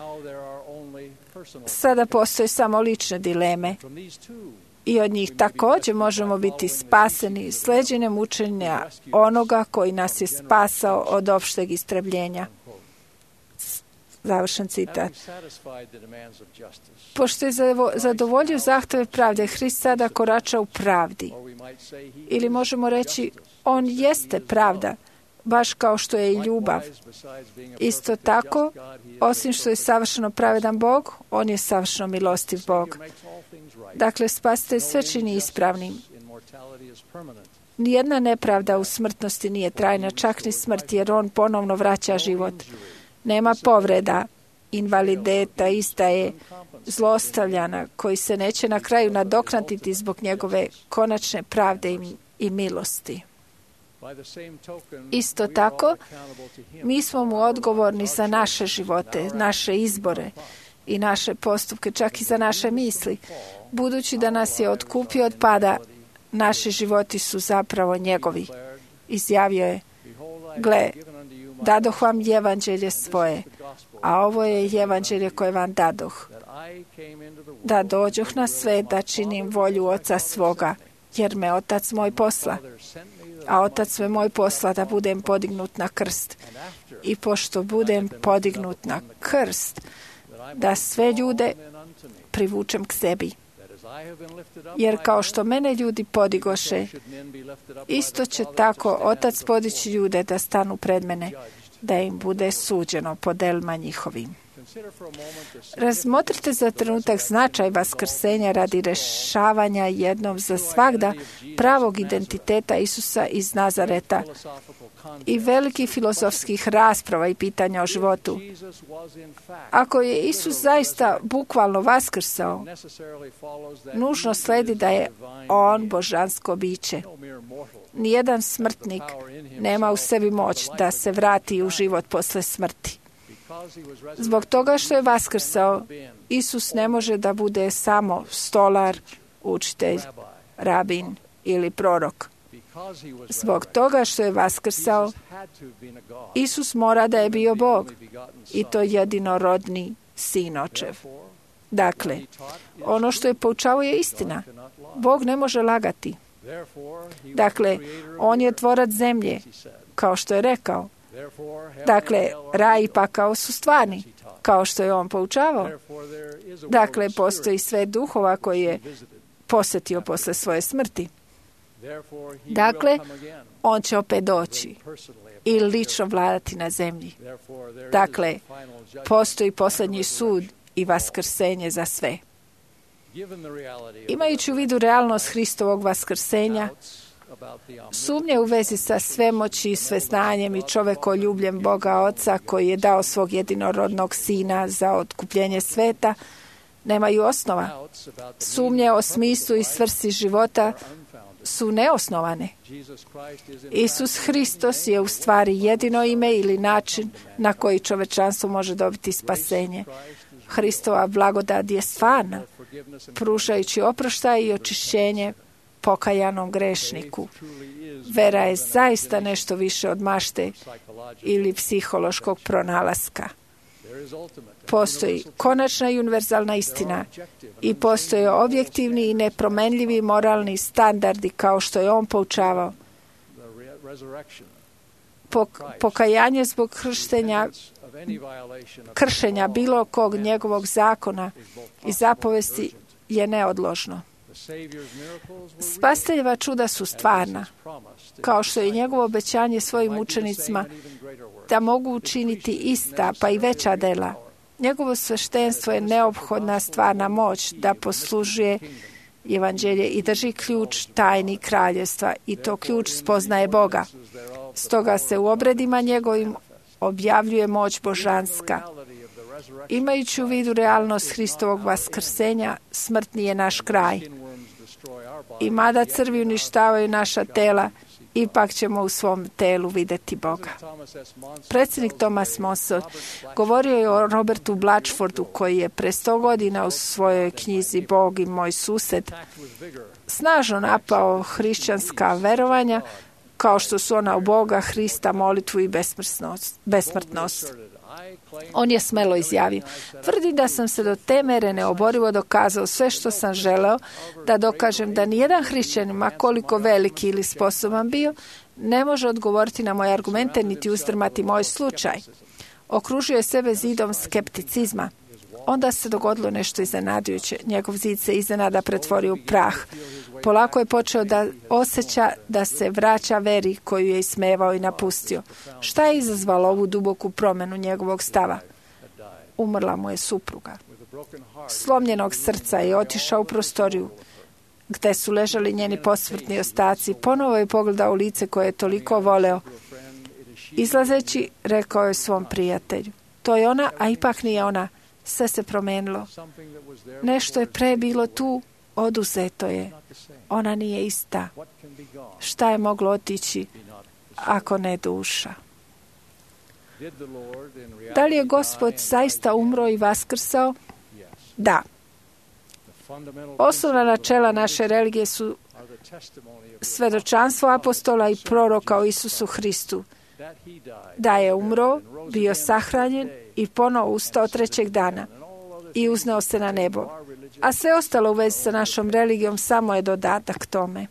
Sada postoje samo lične dileme. I od njih također možemo biti spaseni sleđenjem učenja onoga koji nas je spasao od opšteg istrebljenja. Završen citat. Pošto je zadovoljio zahteve pravde, Hrist sada korača u pravdi. Ili možemo reći, on jeste pravda, baš kao što je i ljubav. Isto tako, osim što je savršeno pravedan Bog, on je savršeno milostiv Bog. Dakle, spasitelj sve čini ispravnim. Nijedna nepravda u smrtnosti nije trajna, čak ni smrt, jer on ponovno vraća život. Nema povreda, invalideta, izdaje, zlostavljana, koji se neće na kraju nadoknaditi zbog njegove konačne pravde i milosti. Isto tako, mi smo mu odgovorni za naše živote, naše izbore i naše postupke, čak i za naše misli. Budući da nas je otkupio od pada, naši životi su zapravo njegovi. Izjavio je: gle, dadoh vam evanđelje svoje, a ovo je evanđelje koje vam dadoh. Da dođoh na svet da činim volju Oca svoga, jer me Otac moj posla. A Otac me moj posla da budem podignut na krst. I pošto budem podignut na krst, da sve ljude privučem k sebi. Jer kao što mene ljudi podigoše, isto će tako Otac podići ljude da stanu pred mene, da im bude suđeno po delima njihovim. Razmotrite za trenutak značaj vaskrsenja radi rešavanja jednom za svagda pravog identiteta Isusa iz Nazareta i velikih filozofskih rasprava i pitanja o životu. Ako je Isus zaista bukvalno vaskrsao, nužno sledi da je on božansko biće. Nijedan smrtnik nema u sebi moć da se vrati u život posle smrti. Zbog toga što je vaskrsao, Isus ne može da bude samo stolar, učitelj, rabin ili prorok. Zbog toga što je vaskrsao, Isus mora da je bio Bog, i to jedinorodni sin očev. Dakle, ono što je poučavao je istina. Bog ne može lagati. Dakle, on je tvorac zemlje, kao što je rekao. Dakle, raj i pakao su stvarni, kao što je on poučavao. Dakle, postoji svet duhova koji je posjetio posle svoje smrti. Dakle, on će opet doći i lično vladati na zemlji. Dakle, postoji posljednji sud i vaskrsenje za sve. Imajući u vidu realnost Hristovog vaskrsenja, sumnje u vezi sa svemoći i sveznanjem i čovekoljubljem Boga Oca koji je dao svog jedinorodnog sina za otkupljenje sveta nemaju osnova. Sumnje o smislu i svrsi života su neosnovane. Isus Hristos je u stvari jedino ime ili način na koji čovečanstvo može dobiti spasenje. Hristova blagodat je stvarna, pružajući oproštaj i očišćenje pokajanom grešniku. Vera je zaista nešto više od mašte ili psihološkog pronalaska. Postoji konačna i univerzalna istina i postoje objektivni i nepromenljivi moralni standardi kao što je on poučavao. Pokajanje zbog kršenja bilo kog njegovog zakona i zapovesti je neodložno. Spasiteljeva čuda su stvarna, kao što je njegovo obećanje svojim učenicima da mogu učiniti ista pa i veća dela. Njegovo sveštenstvo je neophodna stvarna moć da poslužuje evanđelje i drži ključ tajni kraljevstva i to ključ spoznaje Boga. Stoga se u obredima njegovim objavljuje moć božanska. Imajući u vidu realnost Hristovog vaskrsenja, smrt nije naš kraj. I mada crvi uništavaju naša tela, ipak ćemo u svom telu vidjeti Boga. Predsjednik Thomas Monson govorio je o Robertu Blatchfordu koji je pre 100 godina u svojoj knjizi Bog i moj sused snažno napao hrišćanska verovanja kao što su ona u Boga, Hrista, molitvu i besmrtnost. On je smelo izjavio: tvrdim da sam se do te mere neoborivo dokazao sve što sam želeo da dokažem da nijedan hrišćanin, ma koliko veliki ili sposoban bio, ne može odgovoriti na moje argumente niti uzdrmati moj slučaj. Okružio je sebe zidom skepticizma. Onda se dogodilo nešto iznenadujuće. Njegov zid se iznenada pretvorio u prah. Polako je počeo da osjeća da se vraća veri koju je ismevao i napustio. Šta je izazvalo ovu duboku promjenu njegovog stava? Umrla mu je supruga. Slomljenog srca je otišao u prostoriju gde su ležali njeni posmrtni ostaci. Ponovo je pogledao u lice koje je toliko voleo. Izlazeći, rekao je svom prijatelju: to je ona, a ipak nije ona. Sve se promenilo. Nešto je pre bilo tu, oduzeto je. Ona nije ista. Šta je moglo otići ako ne duša? Da li je Gospod zaista umro i vaskrsao? Da. Osnovna načela naše religije su svedočanstvo apostola i proroka o Isusu Hristu. Da je umro, bio sahranjen i ponovo ustao 3. dana i uzneo se na nebo. A sve ostalo u vezi sa našom religijom samo je dodatak tome.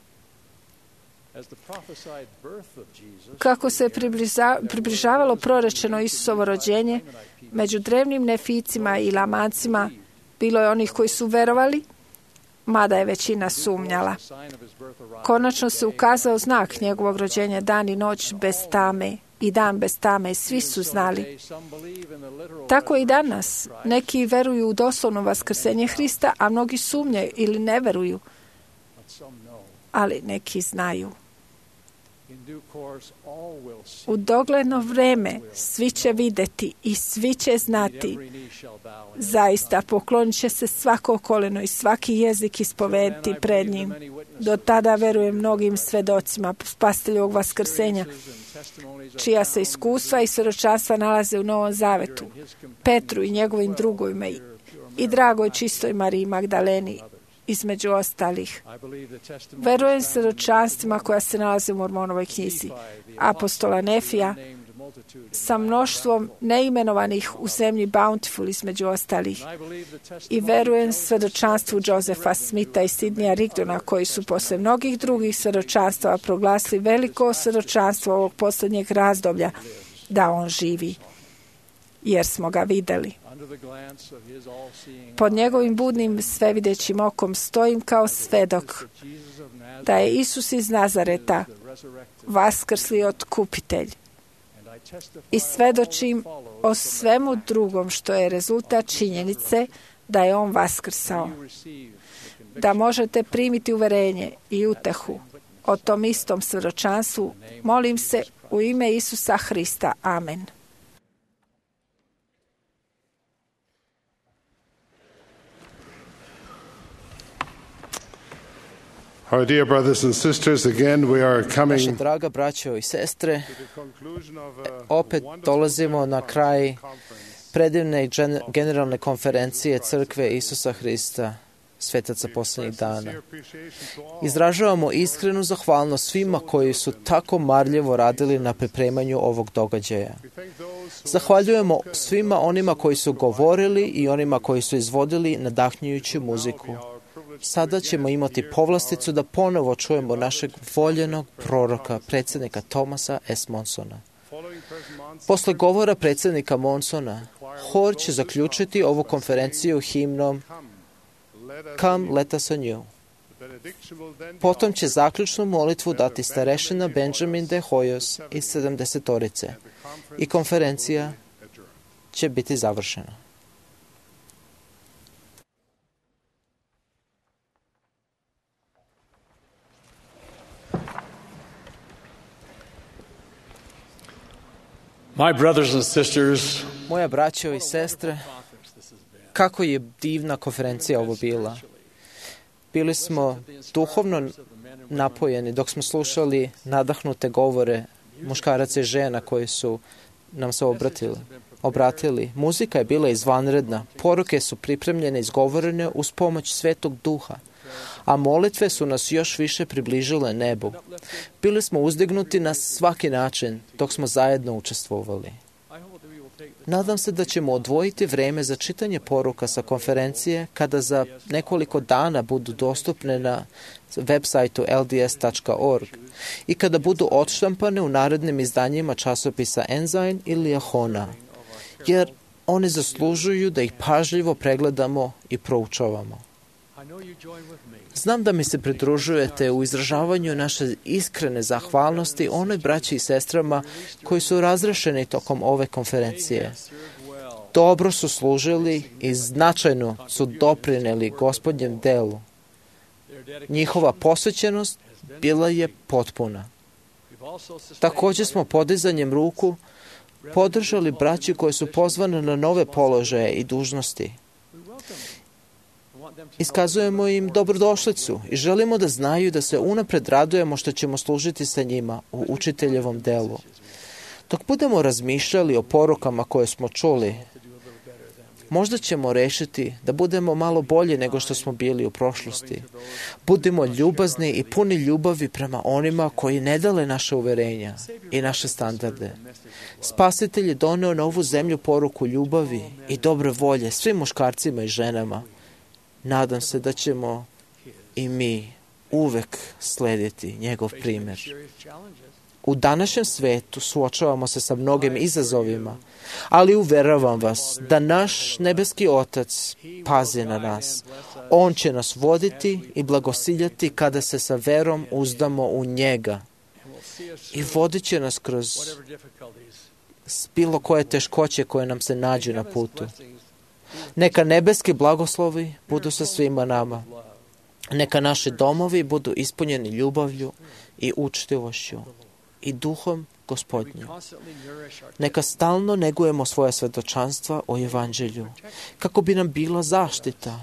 Kako se približavalo prorečeno Isusovo rođenje, među drevnim neficima i lamancima bilo je onih koji su verovali, mada je većina sumnjala. Konačno se ukazao znak njegovog rođenja, dan i noć bez tame i dan bez tame, svi su znali. Tako i danas. Neki veruju u doslovno vaskrsenje Hrista, a mnogi sumnjaju ili ne veruju. Ali neki znaju. U dogledno vreme svi će vidjeti i svi će znati. Zaista poklonit će se svako koleno i svaki jezik ispovediti pred njim. Do tada verujem mnogim svedocima Spasiteljevog vaskrsenja, čija se iskustva i svjedočanstva nalaze u Novom Zavetu, Petru i njegovim drugovima i dragoj čistoj Mariji Magdaleni, između ostalih. Verujem svjedočanstvima koja se nalaze u Mormonovoj knjizi, apostola Nefija, sa mnoštvom neimenovanih u zemlji Bountiful, između ostalih. I verujem svjedočanstvu Josefa Smitha i Sidneya Rigdona, koji su posle mnogih drugih svjedočanstava proglasili veliko svjedočanstvo ovog posljednjeg razdoblja, da on živi, jer smo ga vidjeli. Pod njegovim budnim svevidećim okom stojim kao svedok da je Isus iz Nazareta vaskrsli otkupitelj i svedočim o svemu drugom što je rezultat činjenice da je on vaskrsao. Da možete primiti uverenje i utehu o tom istom svjedočanstvu, molim se u ime Isusa Hrista. Amen. Our dear brothers and sisters, again we are coming Naša draga braćo i sestre, opet dolazimo na kraj predivne generalne konferencije Crkve Isusa Hrista, svetaca posljednjih dana. Izražavamo iskrenu zahvalnost svima koji su tako marljivo radili na pripremanju ovog događaja. Zahvaljujemo svima onima koji su govorili i onima koji su izvodili nadahnjujuću muziku. Sada ćemo imati povlasticu da ponovo čujemo našeg voljenog proroka, predsjednika Thomasa S. Monsona. Posle govora predsjednika Monsona, hor će zaključiti ovu konferenciju himnom Come, let us anew. Potom će zaključnu molitvu dati starešina Benjamin de Hoyos iz 70-torice i konferencija će biti završena. My brothers and sisters, moja braćo i sestre, kako je divna konferencija ovo bila. Bili smo duhovno napojeni dok smo slušali nadahnute govore muškaraca i žena koji su nam se obratili. Muzika je bila izvanredna, poruke su pripremljene i izgovorene uz pomoć Svetog Duha, a molitve su nas još više približile nebu. Bili smo uzdignuti na svaki način dok smo zajedno učestvovali. Nadam se da ćemo odvojiti vreme za čitanje poruka sa konferencije kada za nekoliko dana budu dostupne na web sajtu lds.org i kada budu odštampane u narednim izdanjima časopisa Ensign ili Ahona, jer one zaslužuju da ih pažljivo pregledamo i proučavamo. Znam da mi se pridružujete u izražavanju naše iskrene zahvalnosti onoj braći i sestrama koji su razrešeni tokom ove konferencije. Dobro su služili i značajno su doprineli Gospodnjem delu. Njihova posvećenost bila je potpuna. Također smo podizanjem ruku podržali braći koji su pozvani na nove položaje i dužnosti. Iskazujemo im dobrodošlicu i želimo da znaju da se unapred radujemo što ćemo služiti sa njima u učiteljevom delu. Dok budemo razmišljali o porukama koje smo čuli, možda ćemo rešiti da budemo malo bolji nego što smo bili u prošlosti. Budimo ljubazni i puni ljubavi prema onima koji ne dale naše uverenja i naše standarde. Spasitelj je doneo na ovu zemlju poruku ljubavi i dobre volje svim muškarcima i ženama. Nadam se da ćemo i mi uvek slediti njegov primjer. U današnjem svetu suočavamo se sa mnogim izazovima, ali uveravam vas da naš nebeski Otac pazi na nas. On će nas voditi i blagosiljati kada se sa verom uzdamo u njega. I vodit će nas kroz bilo koje teškoće koje nam se nađu na putu. Neka nebeski blagoslovi budu sa svima nama. Neka naši domovi budu ispunjeni ljubavlju i učtivošću i duhom Gospodnjim. Neka stalno negujemo svoje svedočanstva o Evanđelju, kako bi nam bila zaštita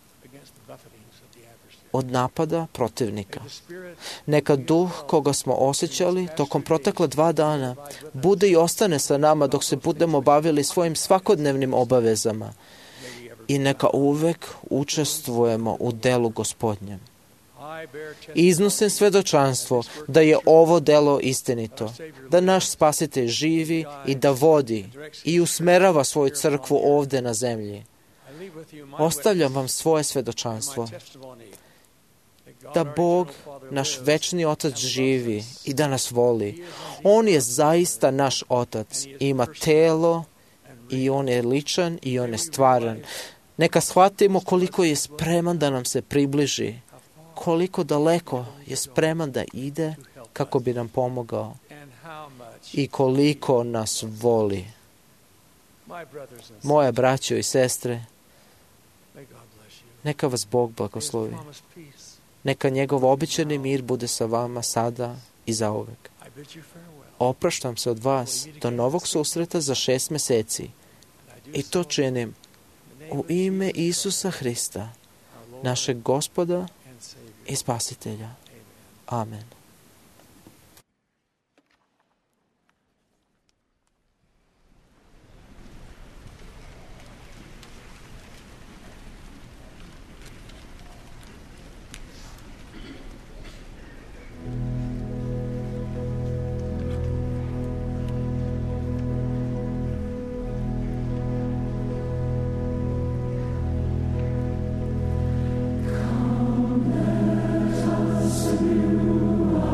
od napada protivnika. Neka duh koga smo osjećali tokom protekla 2 dana bude i ostane sa nama dok se budemo bavili svojim svakodnevnim obavezama i neka uvek učestvujemo u delu Gospodnjem. Iznosim svedočanstvo da je ovo delo istinito, da naš Spasitelj živi i da vodi i usmerava svoju crkvu ovde na zemlji. Ostavljam vam svoje svedočanstvo da Bog, naš večni Otac, živi i da nas voli. On je zaista naš Otac, ima telo i On je ličan i On je stvaran. Neka shvatimo koliko je spreman da nam se približi, koliko daleko je spreman da ide kako bi nam pomogao i koliko nas voli. Moje braćo i sestre, neka vas Bog blagoslovi. Neka njegov obećani mir bude sa vama sada i zauvek. Opraštam se od vas do novog susreta za 6 meseci i to činim u ime Isusa Hrista, našeg Gospoda i Spasitelja. Amen. You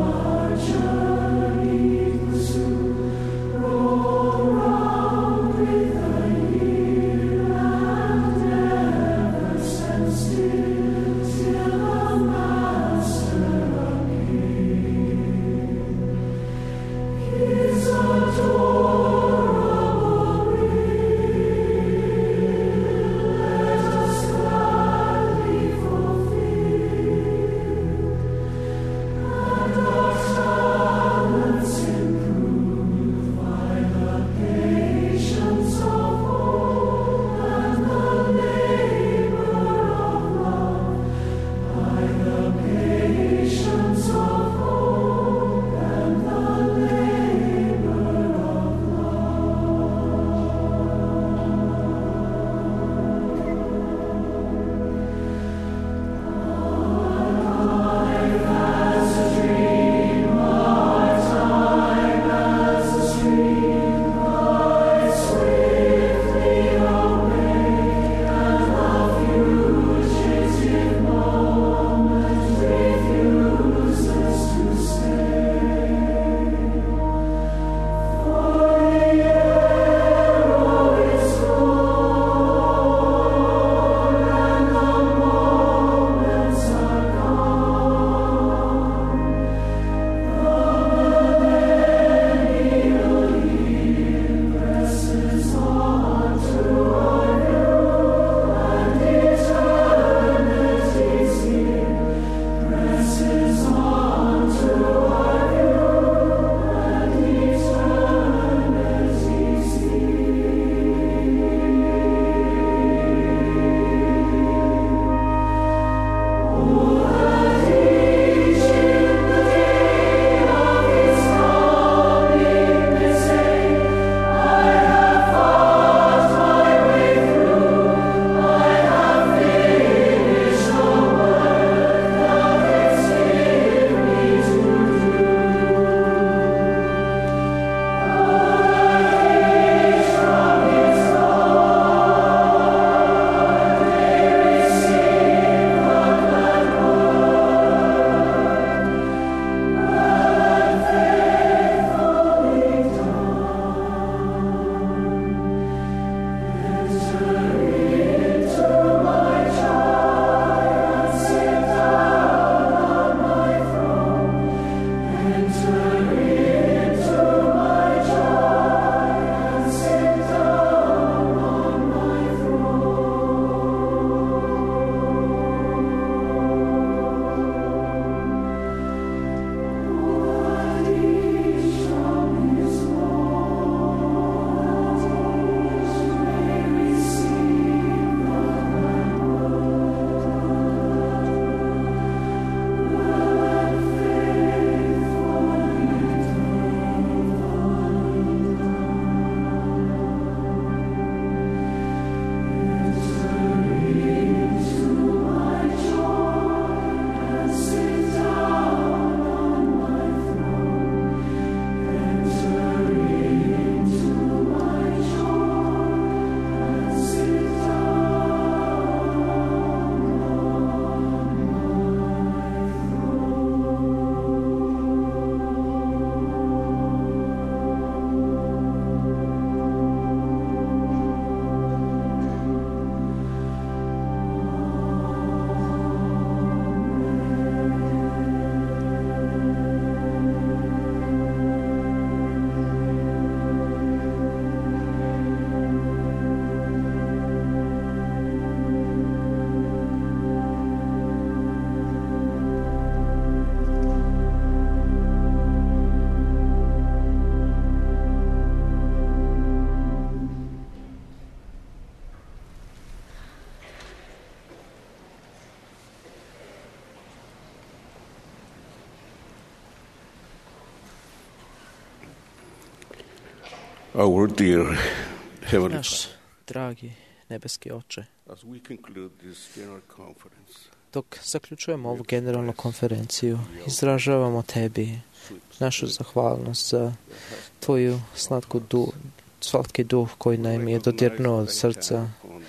Our dear Heavenly Naš dragi nebeski Oče, Father, as we conclude this general conference, dok zaključujemo ovu generalnu konferenciju, izražavamo Tebi našu zahvalnost za Tvoju slatki duh koji nam je dodirnuo od srca.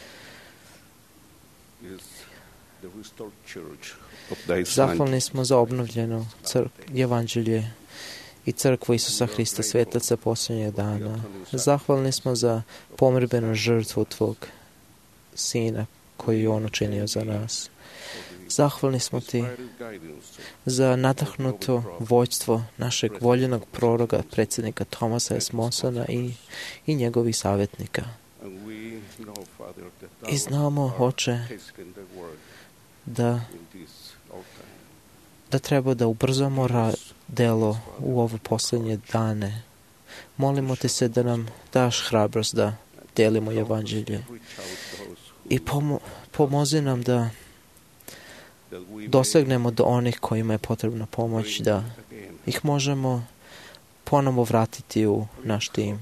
Zahvalni smo za obnovljeno evanđelje i crkvu Isusa Hrista, svetaca posljednjeg dana. Zahvalni smo za pomirbenu žrtvu Tvog Sina koji je On učinio za nas. Zahvalni smo Ti za nadahnuto vođstvo našeg voljenog proroka, predsjednika Thomasa S. Monsona i njegovih savjetnika. I znamo, Oče, da treba da ubrzamo delo u ovo posljednje dane. Molimo Te se da nam daš hrabrost da delimo evanđelje i pomozi nam da dosegnemo do onih kojima je potrebna pomoć, da ih možemo ponovo vratiti u naš tim.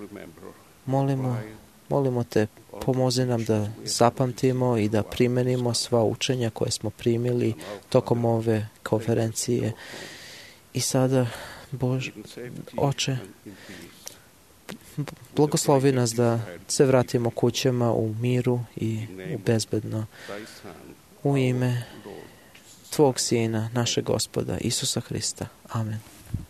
Molimo Te, pomozi nam da zapamtimo i da primenimo sva učenja koje smo primili tokom ove konferencije. I sada, Oče, blagoslovi nas da se vratimo kućama u miru i u bezbedno. U ime Tvog Sina, našeg Gospoda, Isusa Hrista. Amen.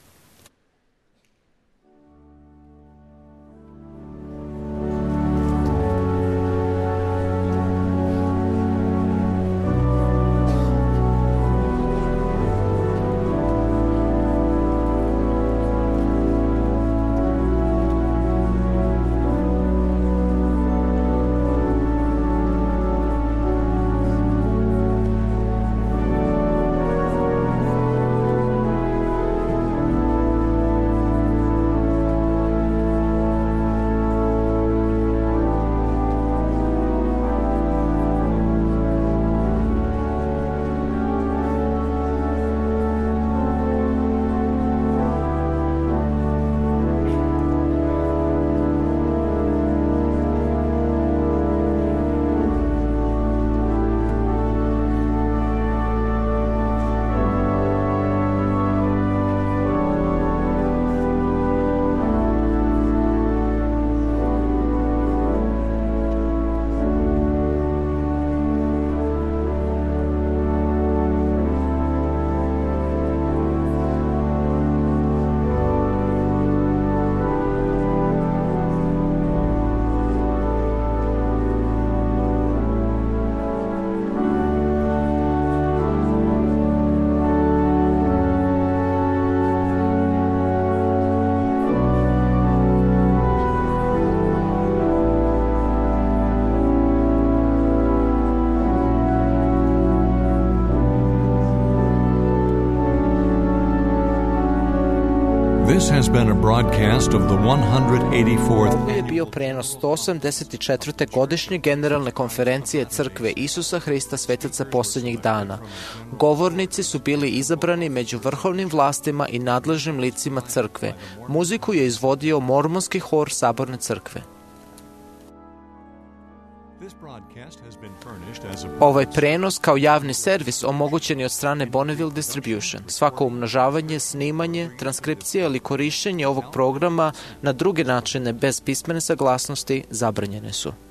This has been a broadcast of the 184th. Ovo je bio prenos 184. godišnje generalne konferencije Crkve Isusa Hrista, svetaca posljednjih dana. Govornici su bili izabrani među vrhovnim vlastima i nadležnim licima Crkve. Muziku je izvodio mormonski hor Saborne crkve. Ovaj prenos kao javni servis omogućen je od strane Bonneville Distribution. Svako umnožavanje, snimanje, transkripcija ili korištenje ovog programa na druge načine bez pismene saglasnosti zabranjene su.